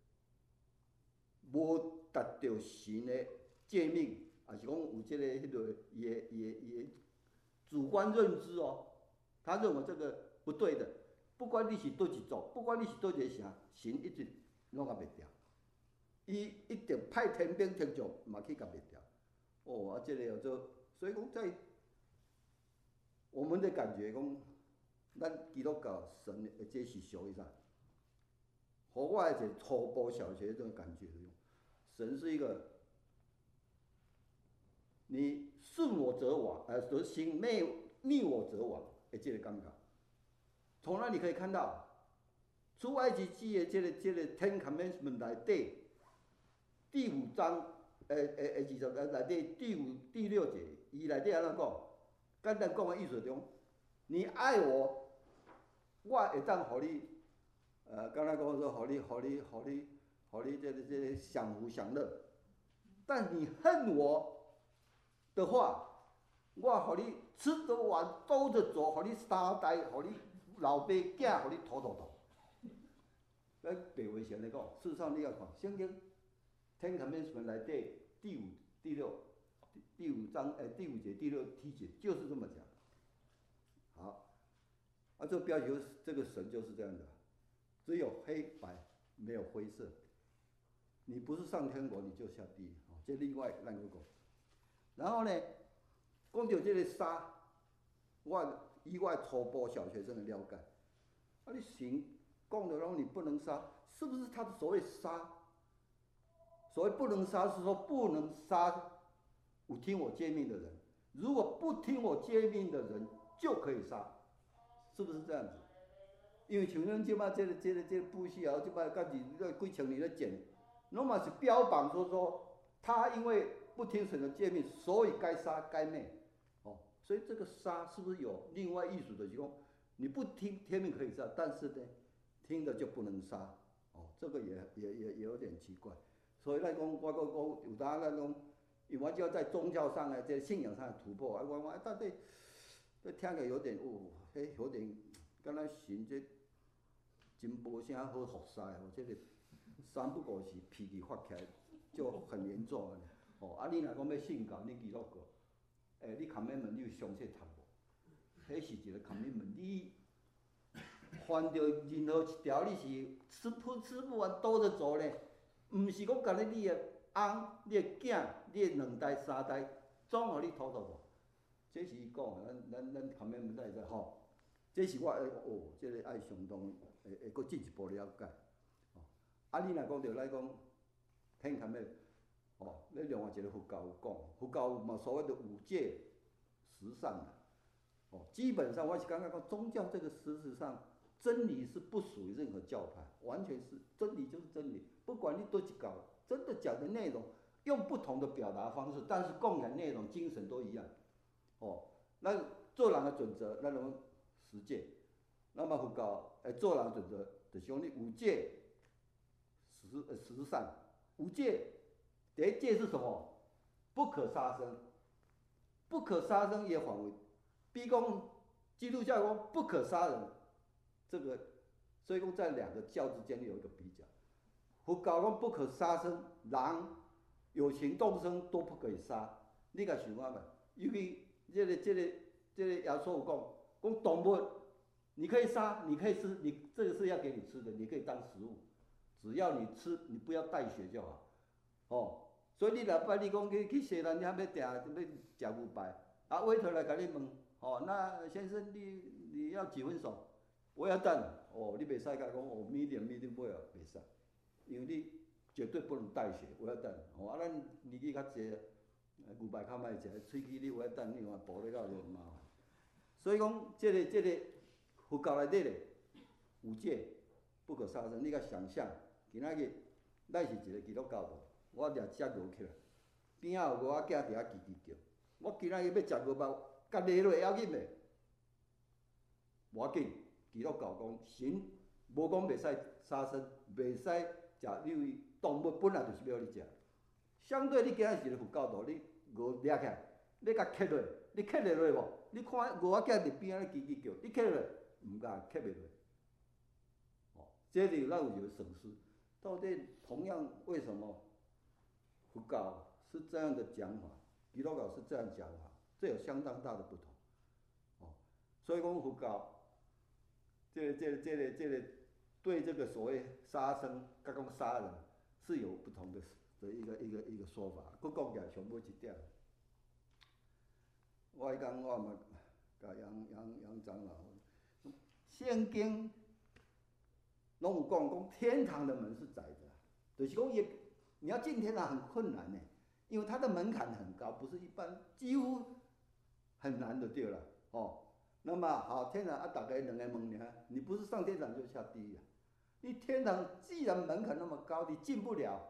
无达到神的诫命，也是讲有这个迄个伊的伊的伊的主观认知哦，他认为这个不对的，不管你是倒一族，不管你是倒一个城，神一直拢甲灭掉。伊一定派天兵天将嘛去甲灭掉。哦，啊，这个就所以讲在我们的感觉讲，咱基督教神的这是属于啥？和我的一个初步小学这种感觉，神是一个，你顺我则我，呃，则行；昧逆我者亡的这个感觉。从那你可以看到，出埃及记的这个这个 Ten Commandments 内底第五章，诶诶诶，二十呃内底第五第六节，伊内底安怎讲？简单讲的意思中，你爱我，我会当互你，呃，刚才讲说，互你互你互你互你这个这个享福享乐。但你恨我的话，我互你吃得完兜着走，互你三代，互你老爸囝，互你土土土。咱白话上来讲，事实上你要看圣经 Ten Commandments 内底第五、第六、第五章诶第五节、第六题节就是这么讲。好，啊，这个标题就是这个神就是这样的，只有黑白，没有灰色。你不是上天国，你就下地狱。哦，这另外咱个讲。然后呢，讲到这个杀，我以我初步小学生的了解，啊，你神讲的拢你不能杀，是不是他的所谓杀？所谓不能杀是说不能杀有听我诫命的人，如果不听我诫命的人就可以杀，是不是这样子？因为像咱即摆这个这个这个布希啊，即摆家己几千年咧剪，拢嘛是标榜说说他因为不听神的诫命，所以该杀该灭。哦，所以这个杀是不是有另外意思的？就是讲你不听天命可以杀，但是呢，听的就不能杀。哦，这个也也也也有点奇怪。所以来讲，我讲讲有当咱讲，因为我就要在宗教上的这信仰上的突破，啊，我我到底，这听起有点哦，迄有点，敢若神这真无啥好服侍哦，这个三不五时脾气发起来就很严重啊。哦，啊，你若讲要信教，你基督教，诶、欸，你 commandment 你有详细读无？迄是一个 commandment， 你犯着任何一条，你是吃不吃不完兜着走呢？毋是讲干你的翁、你的囝、你的两代三代，总互你土土土。这是伊讲的，咱咱咱 commandment 会知吼。这是我诶哦，这个爱相当会会搁进一步了解。哦，啊，你若讲着来讲，Ten Commandments，哦，你另外一个佛教有讲，佛教有嘛所谓的五戒、十善啦。哦，基本上我是刚刚讲宗教这个事实上，真理是不属于任何教派，完全是真理就是真理，不管你多几搞，真的讲的内容用不同的表达方式，但是共感内容、精神都一样。哦，那做人的准则，咱拢十戒，那么佛教诶做人的准则就是讲你五戒、十呃十善。五戒，第一戒是什么？不可杀生，不可杀生也反为。比讲基督教讲不可杀人，这个所以讲在两个教之间有一个比较。佛教讲不可杀生，人有情众生都不可以杀。你甲想看觅，尤其这个这个这个耶稣有讲，讲动物你可以杀，你可以吃，你这个是要给你吃的，你可以当食物，只要你吃，你不要带血就好。哦，所以你若摆你讲去去西兰遐要订要食牛排，啊，委托来甲你问。哦，那先生你你要几分熟？我要等。哦，你袂使甲讲哦 medium medium well 袂使，因为你绝对不能带血，我要等。哦，啊，咱年纪较济，牛排较歹食，喙齿你我要等，另外补咧到就麻烦。所以讲，这个这个佛教内底咧，五戒不可杀生。你甲想象，今仔日咱是一个基督教徒，我掠只牛起来，边仔有五仔囝伫遐叽叽叫，我今仔日要食牛排。甲勒落会要紧袂？无要紧，基督教讲神无讲袂使杀生，袂使食，因为动物本来就是要你食。相对你今仔是一个佛教徒，你牛掠起来，你甲磕落，你磕得落无？你看牛仔囝伫边仔咧叽叽叫，你磕落，毋敢磕袂落。哦，这里咱有一个省思，到底同样为什么佛教是这样的讲法，基督教是这样讲法？这有相当大的不同，哦，所以讲佛教，这个、这个、这个、这个对这个所谓杀生、甲讲杀人是有不同的的一个一个一个说法。佫讲起来上尾一点，我迄天我嘛甲杨杨杨长老，圣经拢有讲讲天堂的门是窄的，就是讲也你要进天堂很困难呢，因为它的门槛很高，不是一般几乎。很难的对了， 哦。那么好，天堂啊，大概两个门呢，你不是上天堂就下地狱啊。你天堂既然门槛那么高，你进不了，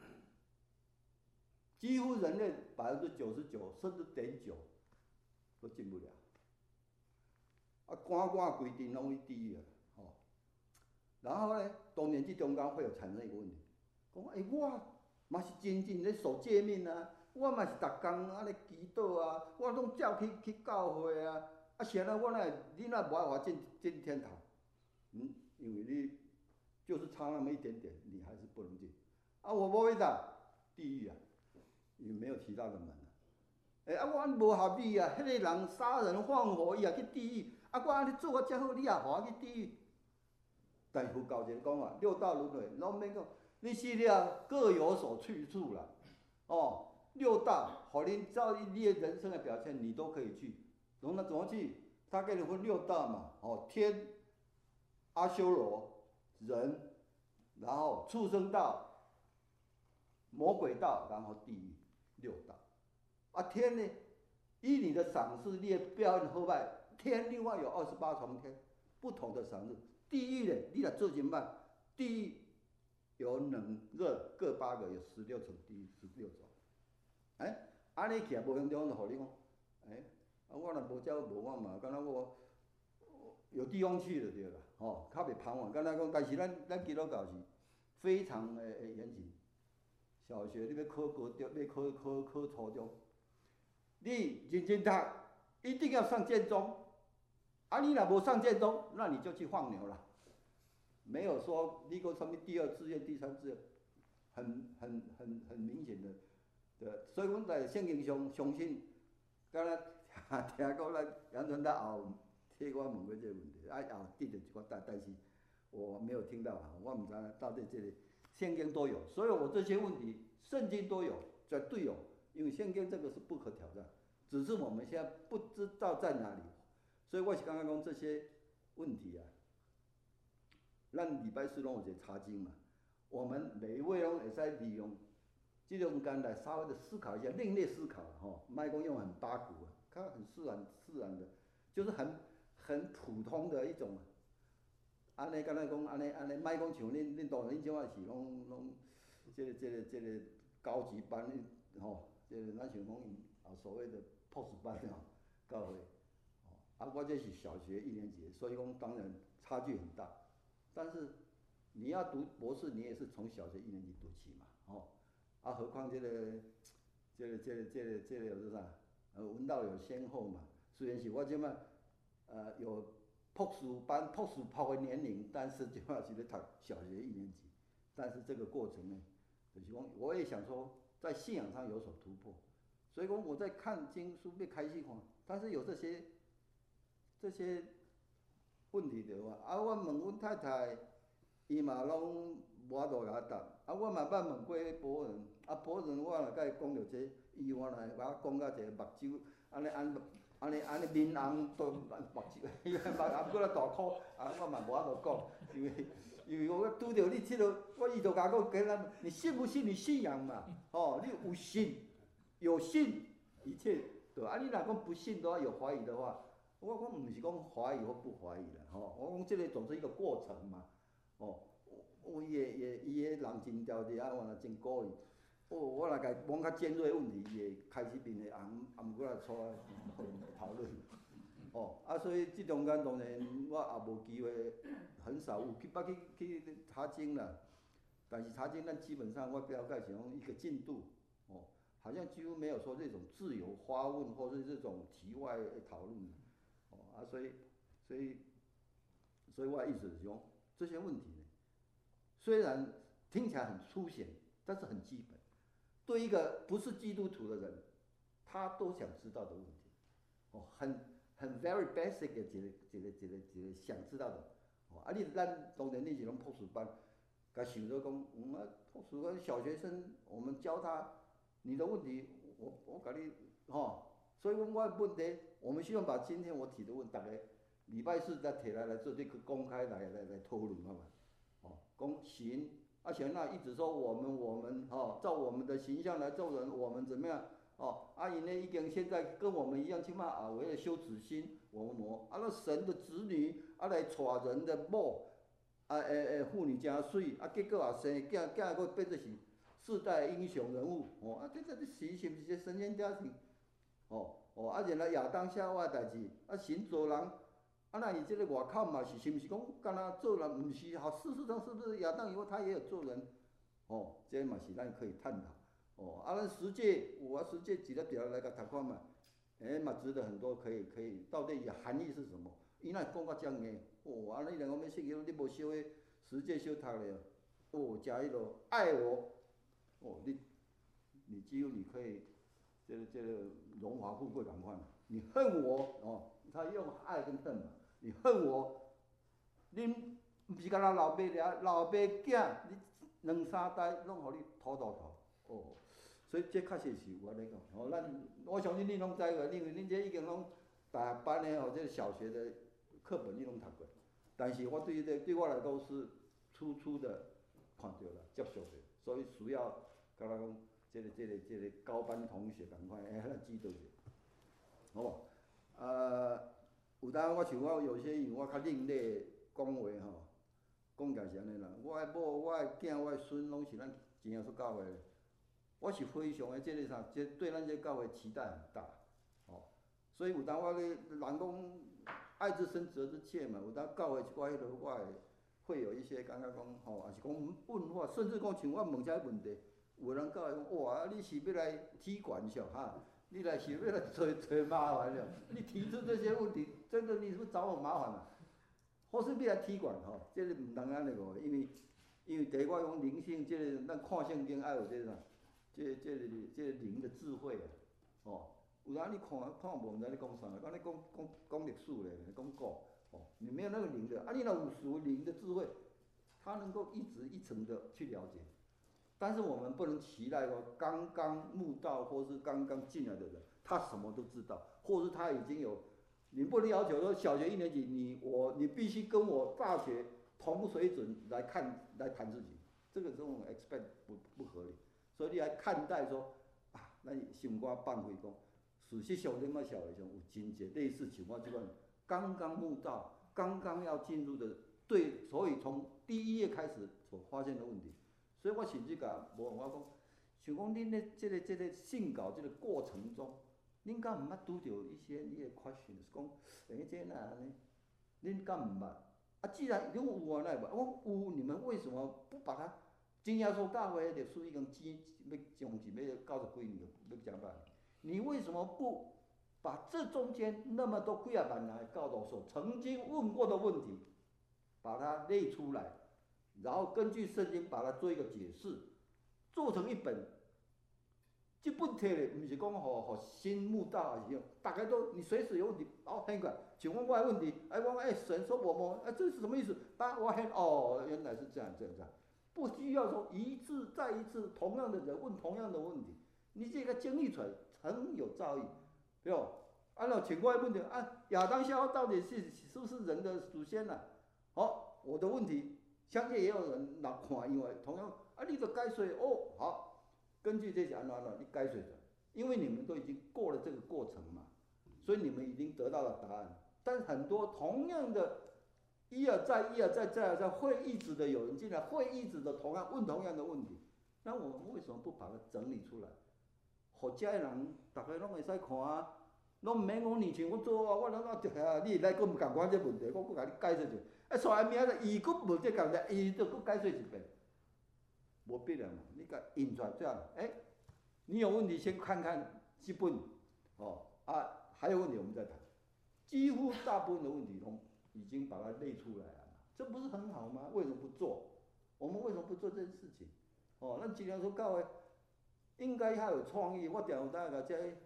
几乎人类百分之九十九甚至点九都进不了。啊，官官规定拢去地狱啊，哦。然后呢，当然这中间会有产生一个问题，讲哎、欸，我嘛是真正咧守诫命啊，我嘛是逐工安尼祈祷啊，我拢照去去教会啊。啊，是安那我那你那无爱我进进天堂，嗯，因为你就是差那么一点点，你还是不能进。啊，我无为啥？地狱啊，因为没有其他的门啊。诶、欸，啊，我无合理啊，迄、那个人杀人放火，伊也去地狱。啊，我安尼做啊遮好，你也互我去地狱。但佛教就讲啊，六道轮回，拢免讲，你死了各有所去处啦。哦，六道，互恁照你的人生的表现，你都可以去。那怎么去？他给你分六道嘛，哦，天、阿修罗、人，然后畜生道、魔鬼道，然后地狱，六道。啊，天呢？依你的赏识，你的表现好歹，天另外有二十八重天，不同的赏识。地狱呢？你来做怎办？地狱有冷热各八个，有十六层地狱，十六种。哎、欸，安尼起来无用中就互你讲，哎、欸。啊，我若无遮无我嘛，敢若我有地方去就对啦，吼、哦，较袂彷徨。敢若讲，但是咱咱基督教是非常诶诶严谨。小学你要考高中，要考考考初中，你认真读，一定要上建中。啊，你若无上建中，那你就去放牛啦。没有说你个什么第二志愿、第三志愿，很很很很明显的的。所以阮在圣经上相信，敢若。听讲咱杨传达后替我问过这个问题，啊后得着一寡答，但是我没有听到啊，我唔知到底这个圣经都有，所以我这些问题圣经都有，绝对有，因为圣经这个是不可挑战，只是我们现在不知道在哪里，所以我是刚刚讲这些问题啊，咱礼拜四拢有一个查经嘛，我们每一位拢会使利用这种间来稍微的思考一下，另类思考吼，莫讲用很八股啊。它很自然自然的，就是很很普通的一种。安尼敢若讲安尼安尼，莫讲像恁恁当然恁即摆是拢拢，这个这个这个高级班吼，这个咱想讲啊所谓的 P O S 班吼，教会。啊，我这是小学一年级，所以讲当然差距很大。但是你要读博士，你也是从小学一年级读起嘛，吼。啊，何况这个这个这个这个这个有是啥？呃，文道有先后嘛。虽然是我即摆呃有博士班、博士跑的年龄，但是即摆是咧读小学一年级。但是这个过程呢，就是讲我也想说，在信仰上有所突破。所以讲我在看经书要开始看，但是有这些这些问题的话，啊，我问阮太太，伊嘛拢无法度甲我答。啊，我嘛捌问过博人，啊，博人我若甲伊讲着这。伊原来甲我讲到一个目睭，安尼安安尼安尼面红都目睭，伊目红过来大哭，啊，我嘛无法度讲，因为因为我拄着你即个，我伊就甲我讲咱，你信不信你信仰嘛？哦，你有信，有信，一切对。啊，你若讲不信的话，有怀疑的话，我讲毋是讲怀疑或不怀疑啦，吼、哦，我讲这个总是一个过程嘛，哦，我伊个伊伊个人真调调，啊，原来真鼓意。哦，我若甲伊讲较尖锐问题，伊会开始面会红，啊，毋过来带讨论。哦，啊，所以即中间当然我也无机会，很少有去捌去去查经啦。但是查经，咱基本上我了解是讲一个进度，哦，好像几乎没有说这种自由发问或是这种题外讨论。哦，啊，所以所以所以我的意思是讲这些问题呢，虽然听起来很粗浅，但是很基本。对一个不是基督徒的人，他都想知道的问题，哦，很很 very basic 的一个一个一个一个想知道的，哦，啊你咱当然你是拢博士班，甲想着讲，嗯啊，博士班小学生，我们教他你的问题，我我甲你，吼、哦，所以我问题，我们希望把今天我提的问，大家礼拜四再提来来做这个公开来来来讨论，好嘛，哦，讲行。啊，像那一直说我们我们哦，照我们的形象来做人，我们怎么样哦？啊，因呢已经现在跟我们一样，起码啊，为了羞耻心， 王魔，啊，那神的子女啊来娶人的某，啊诶诶，妇女真水，啊结果啊生囝，囝佫变做是世代英雄人物，哦，啊这这这是是毋是一个神仙家庭？哦哦，啊然后亚当夏娃代志，啊神做人，啊那伊这个外口嘛是是毋是讲干那做人？毋是，好，事实上是不是亚当以后他也有做人？哦，这嘛是咱可以探讨。哦，啊咱十诫有啊十诫一粒条来甲读看嘛，诶嘛值得很多可以可以，到底伊含义是什么？伊哪讲到这样硬？哦，啊你若讲要信耶稣，你无小个十诫小读咧，哦加迄落爱我，哦你你几乎你可以。这个这个荣华富贵赶快，你恨我哦，他用爱跟恨嘛。你恨我，恁唔是干那老爸俩老爸囝，你两三代拢互你土土土哦。所以这确实是有安尼讲。哦，咱我相信你拢知个，因为恁这已经拢大学班的哦，这个小学的课本你拢读过。但是我对这对我来讲是初初的看到了，接受的，所以需要甲咱讲。这个、这个、这个高班同学，赶快哎，咱知道者，好无？呃，有当我像我有些因为我较另类讲话吼，讲起来是安尼啦。我的某、我的囝、我的孙，拢是咱真耶稣教会的，我是非常的这个啥，这对咱这教会期待很大，哦。所以有当我咧，人讲爱之深，责之切嘛。有当教会一寡迄落，我会有一些感觉讲吼，也是讲问法，甚至讲像我问这问题。有人教讲，哇！你是要来踢馆是哈？你来是要来找找麻烦了？你提出这些问题，真的你是不是找我麻烦啊？或是要来踢馆吼？这个唔通安尼个，因为因为第一我讲灵性，这个咱看圣经爱有这个啥，这这个这个灵的智慧啊，哦。有当你看看无，毋知你讲啥，讲你讲讲讲历史咧，讲古哦，你没有那个灵的，啊，你若有属灵的智慧，他能够一直一层的去了解。但是我们不能期待说刚刚慕道或是刚刚进来的人，他什么都知道，或是他已经有，你不能要求说小学一年级你我你必须跟我大学同水准来看来谈自己，这个这种 expect 不不合理，所以你来看待说啊，咱心肝放开讲，事实上恁妈小学生有真济类似情况，就讲刚刚慕道，刚刚要进入的，对，所以从第一页开始所发现的问题。所以我甚至甲无我讲，想讲恁咧即个即个信教即个过程中，恁敢毋捌拄着一些你的 questions， 讲诶，这哪安尼？恁敢毋捌？啊，既然恁有啊，那无？我有，你们为什么不把它？真耶稣教会历史已经几要将近要九十几年，要讲办？你为什么不把这中间那么多几啊万人的教导所曾经问过的问题，把它列出来？然后根据圣经把它做一个解释，做成一本。这本摕咧，唔是讲吼吼新慕道还是大家都你随时有问题，哦，很快，请问我的问题，哎，我哎神说我们哎这是什么意思？把我很哦原来是这样这样这样，不需要说一次再一次同样的人问同样的问题，你这个经历出来很有造诣，对吧？按照请问问题啊，亚当夏娃到底是是不是人的祖先呢、啊？好，我的问题。相信也有人来看，因为同样啊，你就解说哦，好，根据这些安怎安怎，你解说的，因为你们都已经过了这个过程嘛，所以你们已经得到了答案。但很多同样的，一而再，一而再，再而再，会一直的有人进来，会一直的同样问同样的问题，那我们为什么不把它整理出来？互这些人大家拢会使看啊，拢唔免讲年前我做啊，我拢啊，你来佫唔共我这问题，我佫甲你解说者。啊，煞明仔伊佫无这共的，伊就佫解说一遍，无必然嘛。你甲印出来这样，哎、欸，你有问题先看看这本，哦啊，还有问题我们再谈。几乎大部分的问题都已经把它列出来了，这不是很好吗？为什么不做？我们为什么不做这件事情？哦，那既然说教会应该较有创意，我定有当个这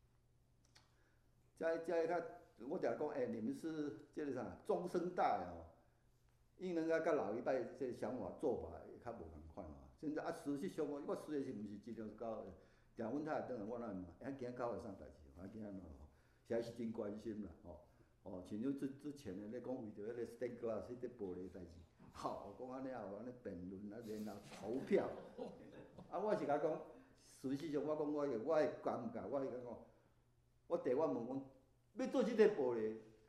这这较，我定讲，哎、欸，你们是这个啥中生代哦。因人家甲老一辈这想法做法会较无共款嘛。现在啊，事实上我我实在是毋是尽量教，定阮太太转来我那嘛，哎，今教会啥代志，啊，今喏，实在是真关心啦，吼、哦，哦，像像之之前诶咧讲为着迄个 stained glass 迄个玻璃代志，好，讲安尼啊，安尼辩论啊，然后投票，啊，我是甲讲，事实上我讲我个我会敢毋敢，我是甲讲，我第我问讲，要做即个玻璃，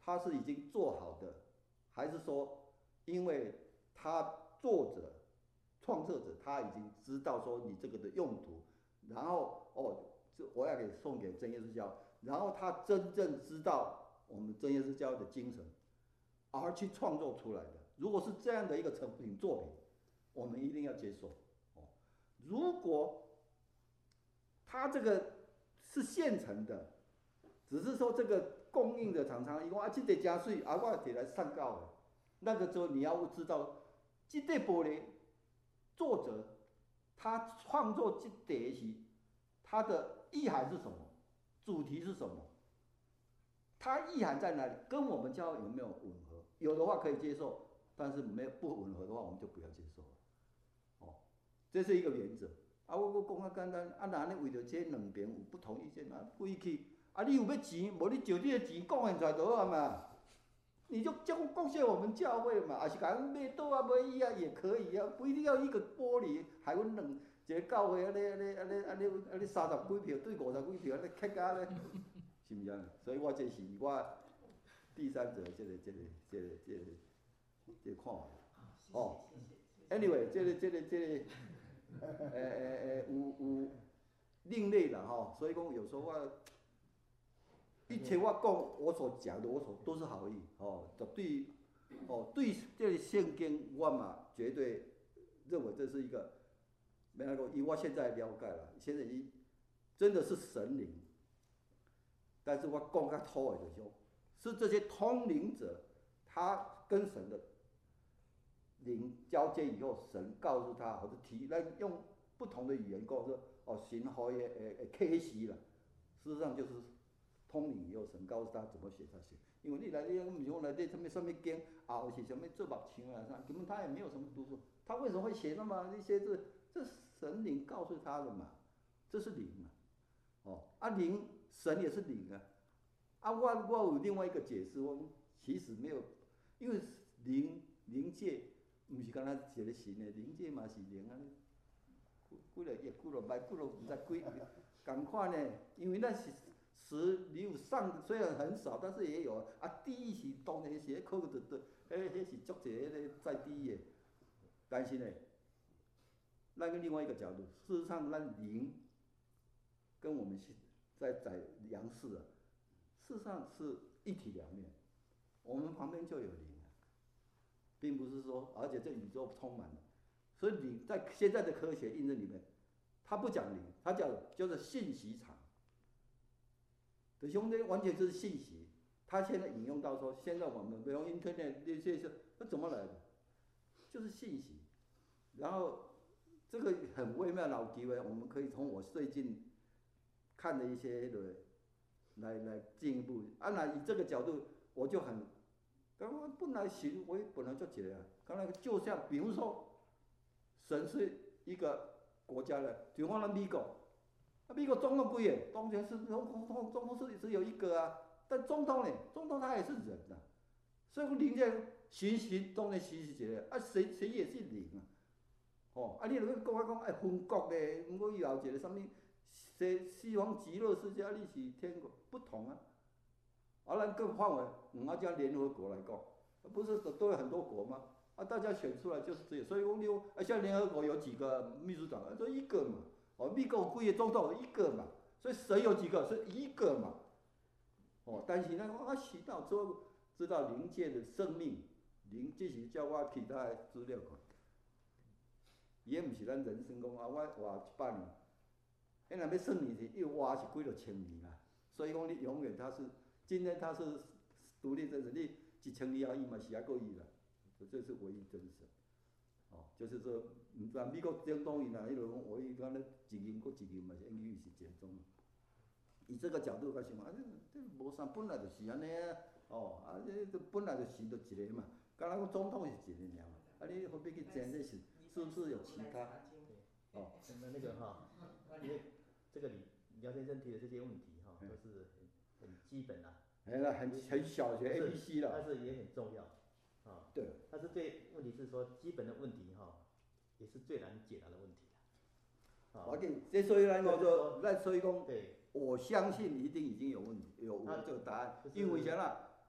他是已经做好的，还是说因为他作者、创作者他已经知道说你这个的用途，然后哦，我要给送给真耶稣教，然后他真正知道我们真耶稣教的精神，而去创作出来的。如果是这样的一个成品作品，我们一定要接受。哦，如果他这个是现成的，只是说这个供应的厂商，伊讲啊，这个真水，啊，我摕来上告的，那个时候你要知道，这块玻璃作者他创作这块时，他的意涵是什么？主题是什么？他意涵在哪里？跟我们教有没有吻合？有的话可以接受，但是没有不吻合的话，我们就不要接受了。哦，这是一个原则。啊，我我讲啊简单，啊，那你为着这两边有不同意见啊，归去。啊，你有要钱，无你就你的钱贡献出来就好嘛。你就叫贡献我们教会嘛，还是讲买刀啊、买衣啊也可以啊，不一定要一个玻璃，还有两一个教会啊咧啊咧啊咧啊咧啊咧三十几票对五十几票啊咧客家咧，是毋是啊？所以我这是我第三者这个这个这个这个这个看法。哦 ，anyway， 这个这个这个，诶诶诶，有有另类啦吼，所以讲有时候我。一切我讲，我所讲的，我所都是好意，哦，就对，哦，对这个圣经我嘛绝对认为这是一个，没那个，以我现在了解了，现在伊真的是神灵，但是我讲较土的就是，是这些通灵者，他跟神的灵交接以后，神告诉他，或者提来用不同的语言告诉说，哦，神可以诶诶启示啦，事实上就是。通灵以后，神告诉他怎么写，他写。因为你来，你唔是讲来这什么什么经，后是什么做目墙啊啥，根本他也没有什么读书，他为什么会写那么一些字？这神灵告诉他的嘛，这是灵嘛。哦，啊灵，神也是灵啊。啊，我我有另外一个解释，我其实没有，因为灵灵界唔是干那一个神的，灵界嘛是灵啊。几落页，几落摆，几落唔知几，共款呢，因为咱是。十你有上虽然很少，但是也有啊。第一是当然是考的的，迄迄是足侪迄个在第一的。但是呢，那个另外一个角度，事实上，咱灵跟我们在在阳世啊，事实上是一体两面。我们旁边就有灵啊，并不是说，而且这宇宙充满了。所以灵在现在的科学印证里面，它不讲灵，它叫叫做信息场。的兄弟完全就是信息，他现在引用到说，现在我们用 Internet 那些是那怎么来的？就是信息。然后这个很微妙老机会，我们可以从我最近看的一些的来来进一步。啊，那以这个角度，我就很，刚刚本来行为本来就这样，刚才就像比如说，神是一个国家的，比方说美国。啊，美国总统几个？当然是总统，总统是只有一个啊。但总统呢？总统他也是人呐、啊，所以说灵界行行当然行是一个啊，谁谁也是灵啊。哦，啊，你如果讲啊讲哎分国咧，毋过以后一个什么西西方极乐世界，你是天国不同啊。啊，咱更范围，唔要将联合国来讲，不是都有很多国吗？啊，大家选出来就是这，所以讲你啊，像联合国有几个秘书长啊，就一个嘛。哦，美国有几个总统一个嘛，所以神有几个是一个嘛。哦，但是呢，我洗脑之后知道灵界的生命，灵这是叫我其他的资料看，也毋是咱人生讲啊，我活一百年，迄若要算年是又活是几落千年啦。所以讲你永远他是，今天他是独立真实，你一千年后伊嘛是还够伊啦，这是唯一真实。哦，就是说，唔但美国总统伊若迄落讲，我伊讲咧一任搁一任嘛是永远是前总。以这个角度来想，啊，这这无啥，本来就是安尼啊。哦，啊，这本来就是就一个嘛，敢若讲总统是一个尔嘛，啊，你何必去争这是是不是有其他？ 哦，那那个哈，因为这个李廖先生提的这些问题哈，都是很很基本啦。 哎啦，很很小学 A B C 啦。 但是也很重要。啊， 对。 但是对问题是说基本的问题哈，也是最难解答的问题啦。 我跟这所以咱讲说，咱所以讲，我相信一定已经有问题，有有这个答案，因为啥啦？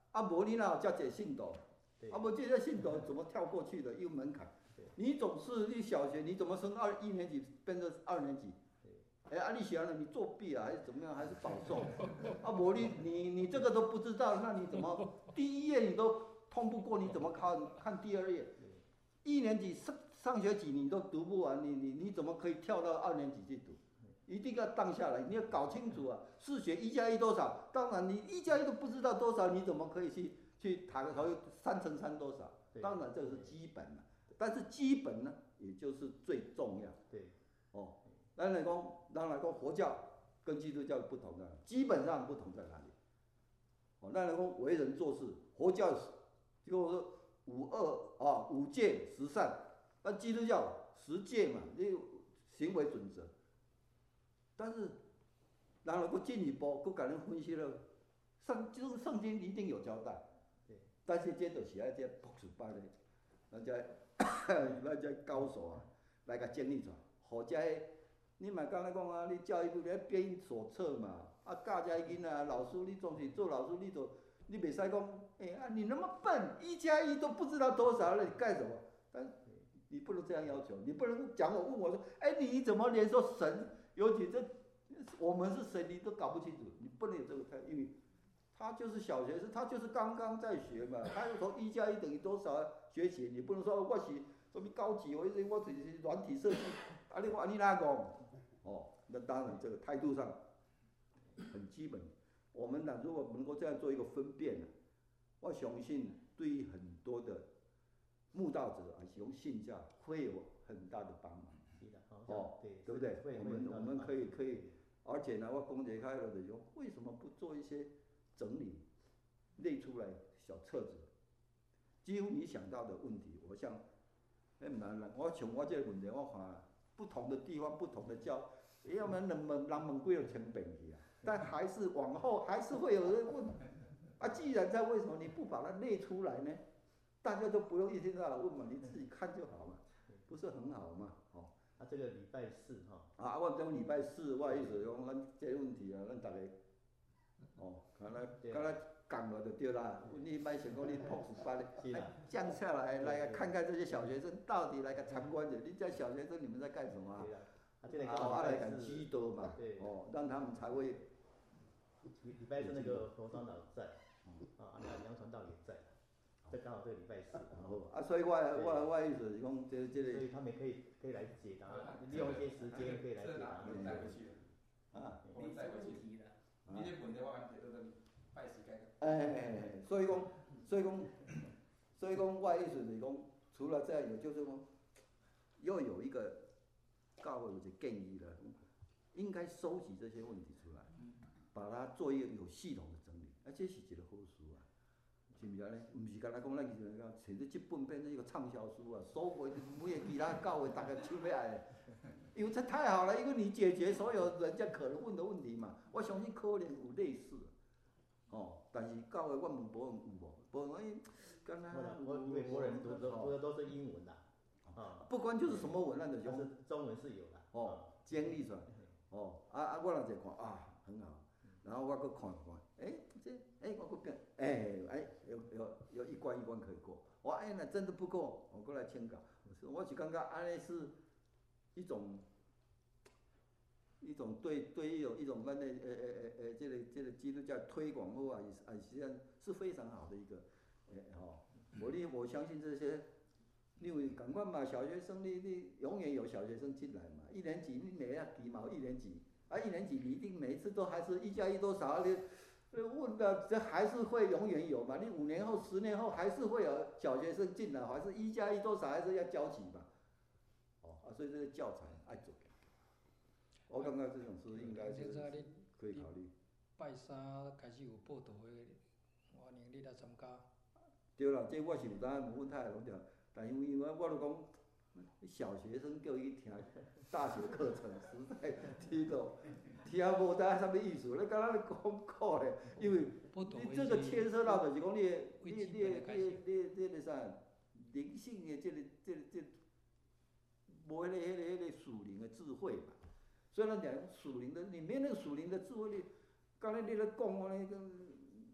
啊，无你哪有遮济信徒？啊，无这些信徒怎么跳过去的？有门槛。你总是你小学，你怎么升二一年级变成二年级？哎，啊，你想了，你作弊啊，还是怎么样？还是保送？啊，无你你你这个都不知道，那你怎么第一页你都通不过，你怎么看看第二页？一年级上上学期你都读不完，你你你怎么可以跳到二年级去读？一定要荡下来，你要搞清楚啊！数学一加一多少？当然你一加一都不知道多少，你怎么可以去去谈个头三乘三多少？当然这是基本了，但是基本呢，也就是最重要。 对， 哦，咱来讲，咱来讲佛教跟基督教不同的，基本上不同在哪里？哦，咱来讲为人做事，佛教就是说五恶啊，五戒十善，那基督教十戒嘛，你行为准则。但是，然后佫进一步，佫甲恁分析了，圣就是圣经一定有交代，但是这就是爱这朴实版的，咱这咱这高手啊，来甲整理出来，或者你嘛刚才讲啊，你教育部咧编手册嘛，啊教这囡仔，老师你总是做老师，你就你袂使讲，哎啊你那么笨，一加一都不知道多少了，你干什么？但你不能这样要求，你不能讲我问我说，哎你怎么连说神？尤其这我们是谁你都搞不清楚，你不能有这个态度，因为他就是小学生，他就是刚刚在学嘛，他又从一加一等于多少学起，你不能说我是什么高级，我是我只是软体设计，啊你我你哪讲？哦，那当然这个态度上很基本。我们呢，如果能够这样做一个分辨呢，我相信对于很多的慕道者还是用信教会有很大的帮忙。哦，对不对？我们我们可以可以，而且呢，我讲解开了就是说，为什么不做一些整理，列出来小册子？几乎你想到的问题，我想，那唔难啦。我从我这个问题，我看不同的地方、不同的教，要不然人问人问几个千遍去啊，但还是往后还是会有人问。啊，既然在为什么你不把它列出来呢？大家都不用一天到晚问嘛，你自己看就好嘛，不是很好嘛？哦。 啊，这个礼拜四哈。 啊，我讲礼拜四，我意思讲，咱这问题啊，咱大家，哦，敢若敢若讲了就对啦。你莫想讲你朴实班的，哎，降下来来看看这些小学生到底来个参观者，你这小学生你们在干什么啊？ 啊，这个啊，我来讲基督嘛，哦，让他们才会。 礼拜四那个佛长老在，啊，那杨传道也在。这刚好这个礼拜四，然后啊，所以我我我意思是讲，这这个， 所以他们可以可以来解答，利用一些时间可以来解答。 不能带回去啊， 不能带回去。你这问题我讲对对对，拜时间。 哎，所以讲，所以讲，所以讲，我意思是讲，除了这样有，就是讲，又有一个教会有一个建议了，应该收集这些问题出来，把它做一个有系统的整理，啊，这是一个好事啊。是毋是安尼？毋是干那讲，咱是讲，找到这本变成一个畅销书啊，所有每个其他教会大家手要爱，因为这太好了，因为你解决所有人家可能问的问题嘛。我相信可能有类似，哦，但是教会我问博人有无？博人哎，干那我因为博人读的读的都是英文啦，啊， 不管就是什么文案的， 但是中文是有的， 哦，整理出来，哦，啊啊，我人就看啊，很好，然后我搁看看，哎，这哎我搁变，哎哎。有有有一关一关可以过，我哎那真的不够，我过来签稿。我是感觉安尼是一种一种对对于有一种咱的呃呃呃呃这个这个基督教推广或啊啊实际上是非常好的一个呃哦，我你我相信这些，因为赶快嘛，小学生你你永远有小学生进来嘛，一年级你每下几毛一年级啊一年级你一定每一次都还是一加一多少你。问的这还是会永远有嘛？你五年后、十年后还是会有小学生进来，还是一加一多少还是要交齐嘛？哦啊，所以这个教材爱做。我感觉这种事应该是可以考虑。 拜三开始有报道的，欢迎你来参加。 对啦，这我是有当无太拢着，但因为因为我都讲，小学生叫伊听大学课程，实在听到。听无知啥物意思，你敢若咧讲课咧？因为你这个牵涉到就是讲你你你你你你个啥灵性的这个这个这无迄个迄个迄个属灵的智慧嘛。虽然讲属灵的，你没那个属灵的智慧，你刚才你咧讲我那个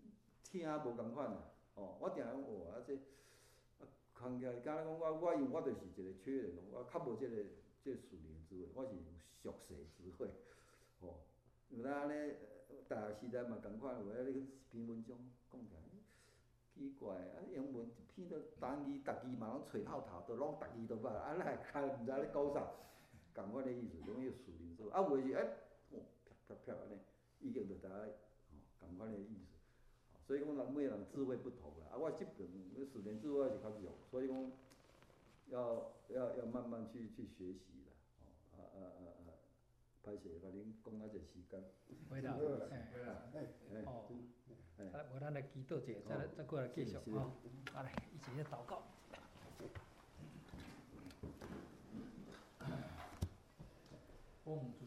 听无共款啦。哦，我定讲哦，啊这啊，看起来敢若讲我我因为我就是一个缺人，我较无即、这个即、这个属灵智慧，我是有俗世智慧。哦，有当安尼，大学时代嘛共款，有迄个篇文章讲起来。奇怪，啊，英文一篇都单字，逐字嘛拢揣透透，都拢逐字都捌，啊，咱开毋知咧讲啥，共款的意思，拢迄属灵说，啊，有诶是哎，哦，啪啪啪安尼，已经就大家哦，共款的意思。所以讲人每个人智慧不同啦，啊，我即边属灵智慧是较弱，所以讲要要要慢慢去去学习啦，哦，啊啊啊啊，歹势，甲恁讲啊，这时间。 会啦，哎，哦。啊，无咱来祈祷者，再来再过来继续吼。好来，一起来祷告。奉主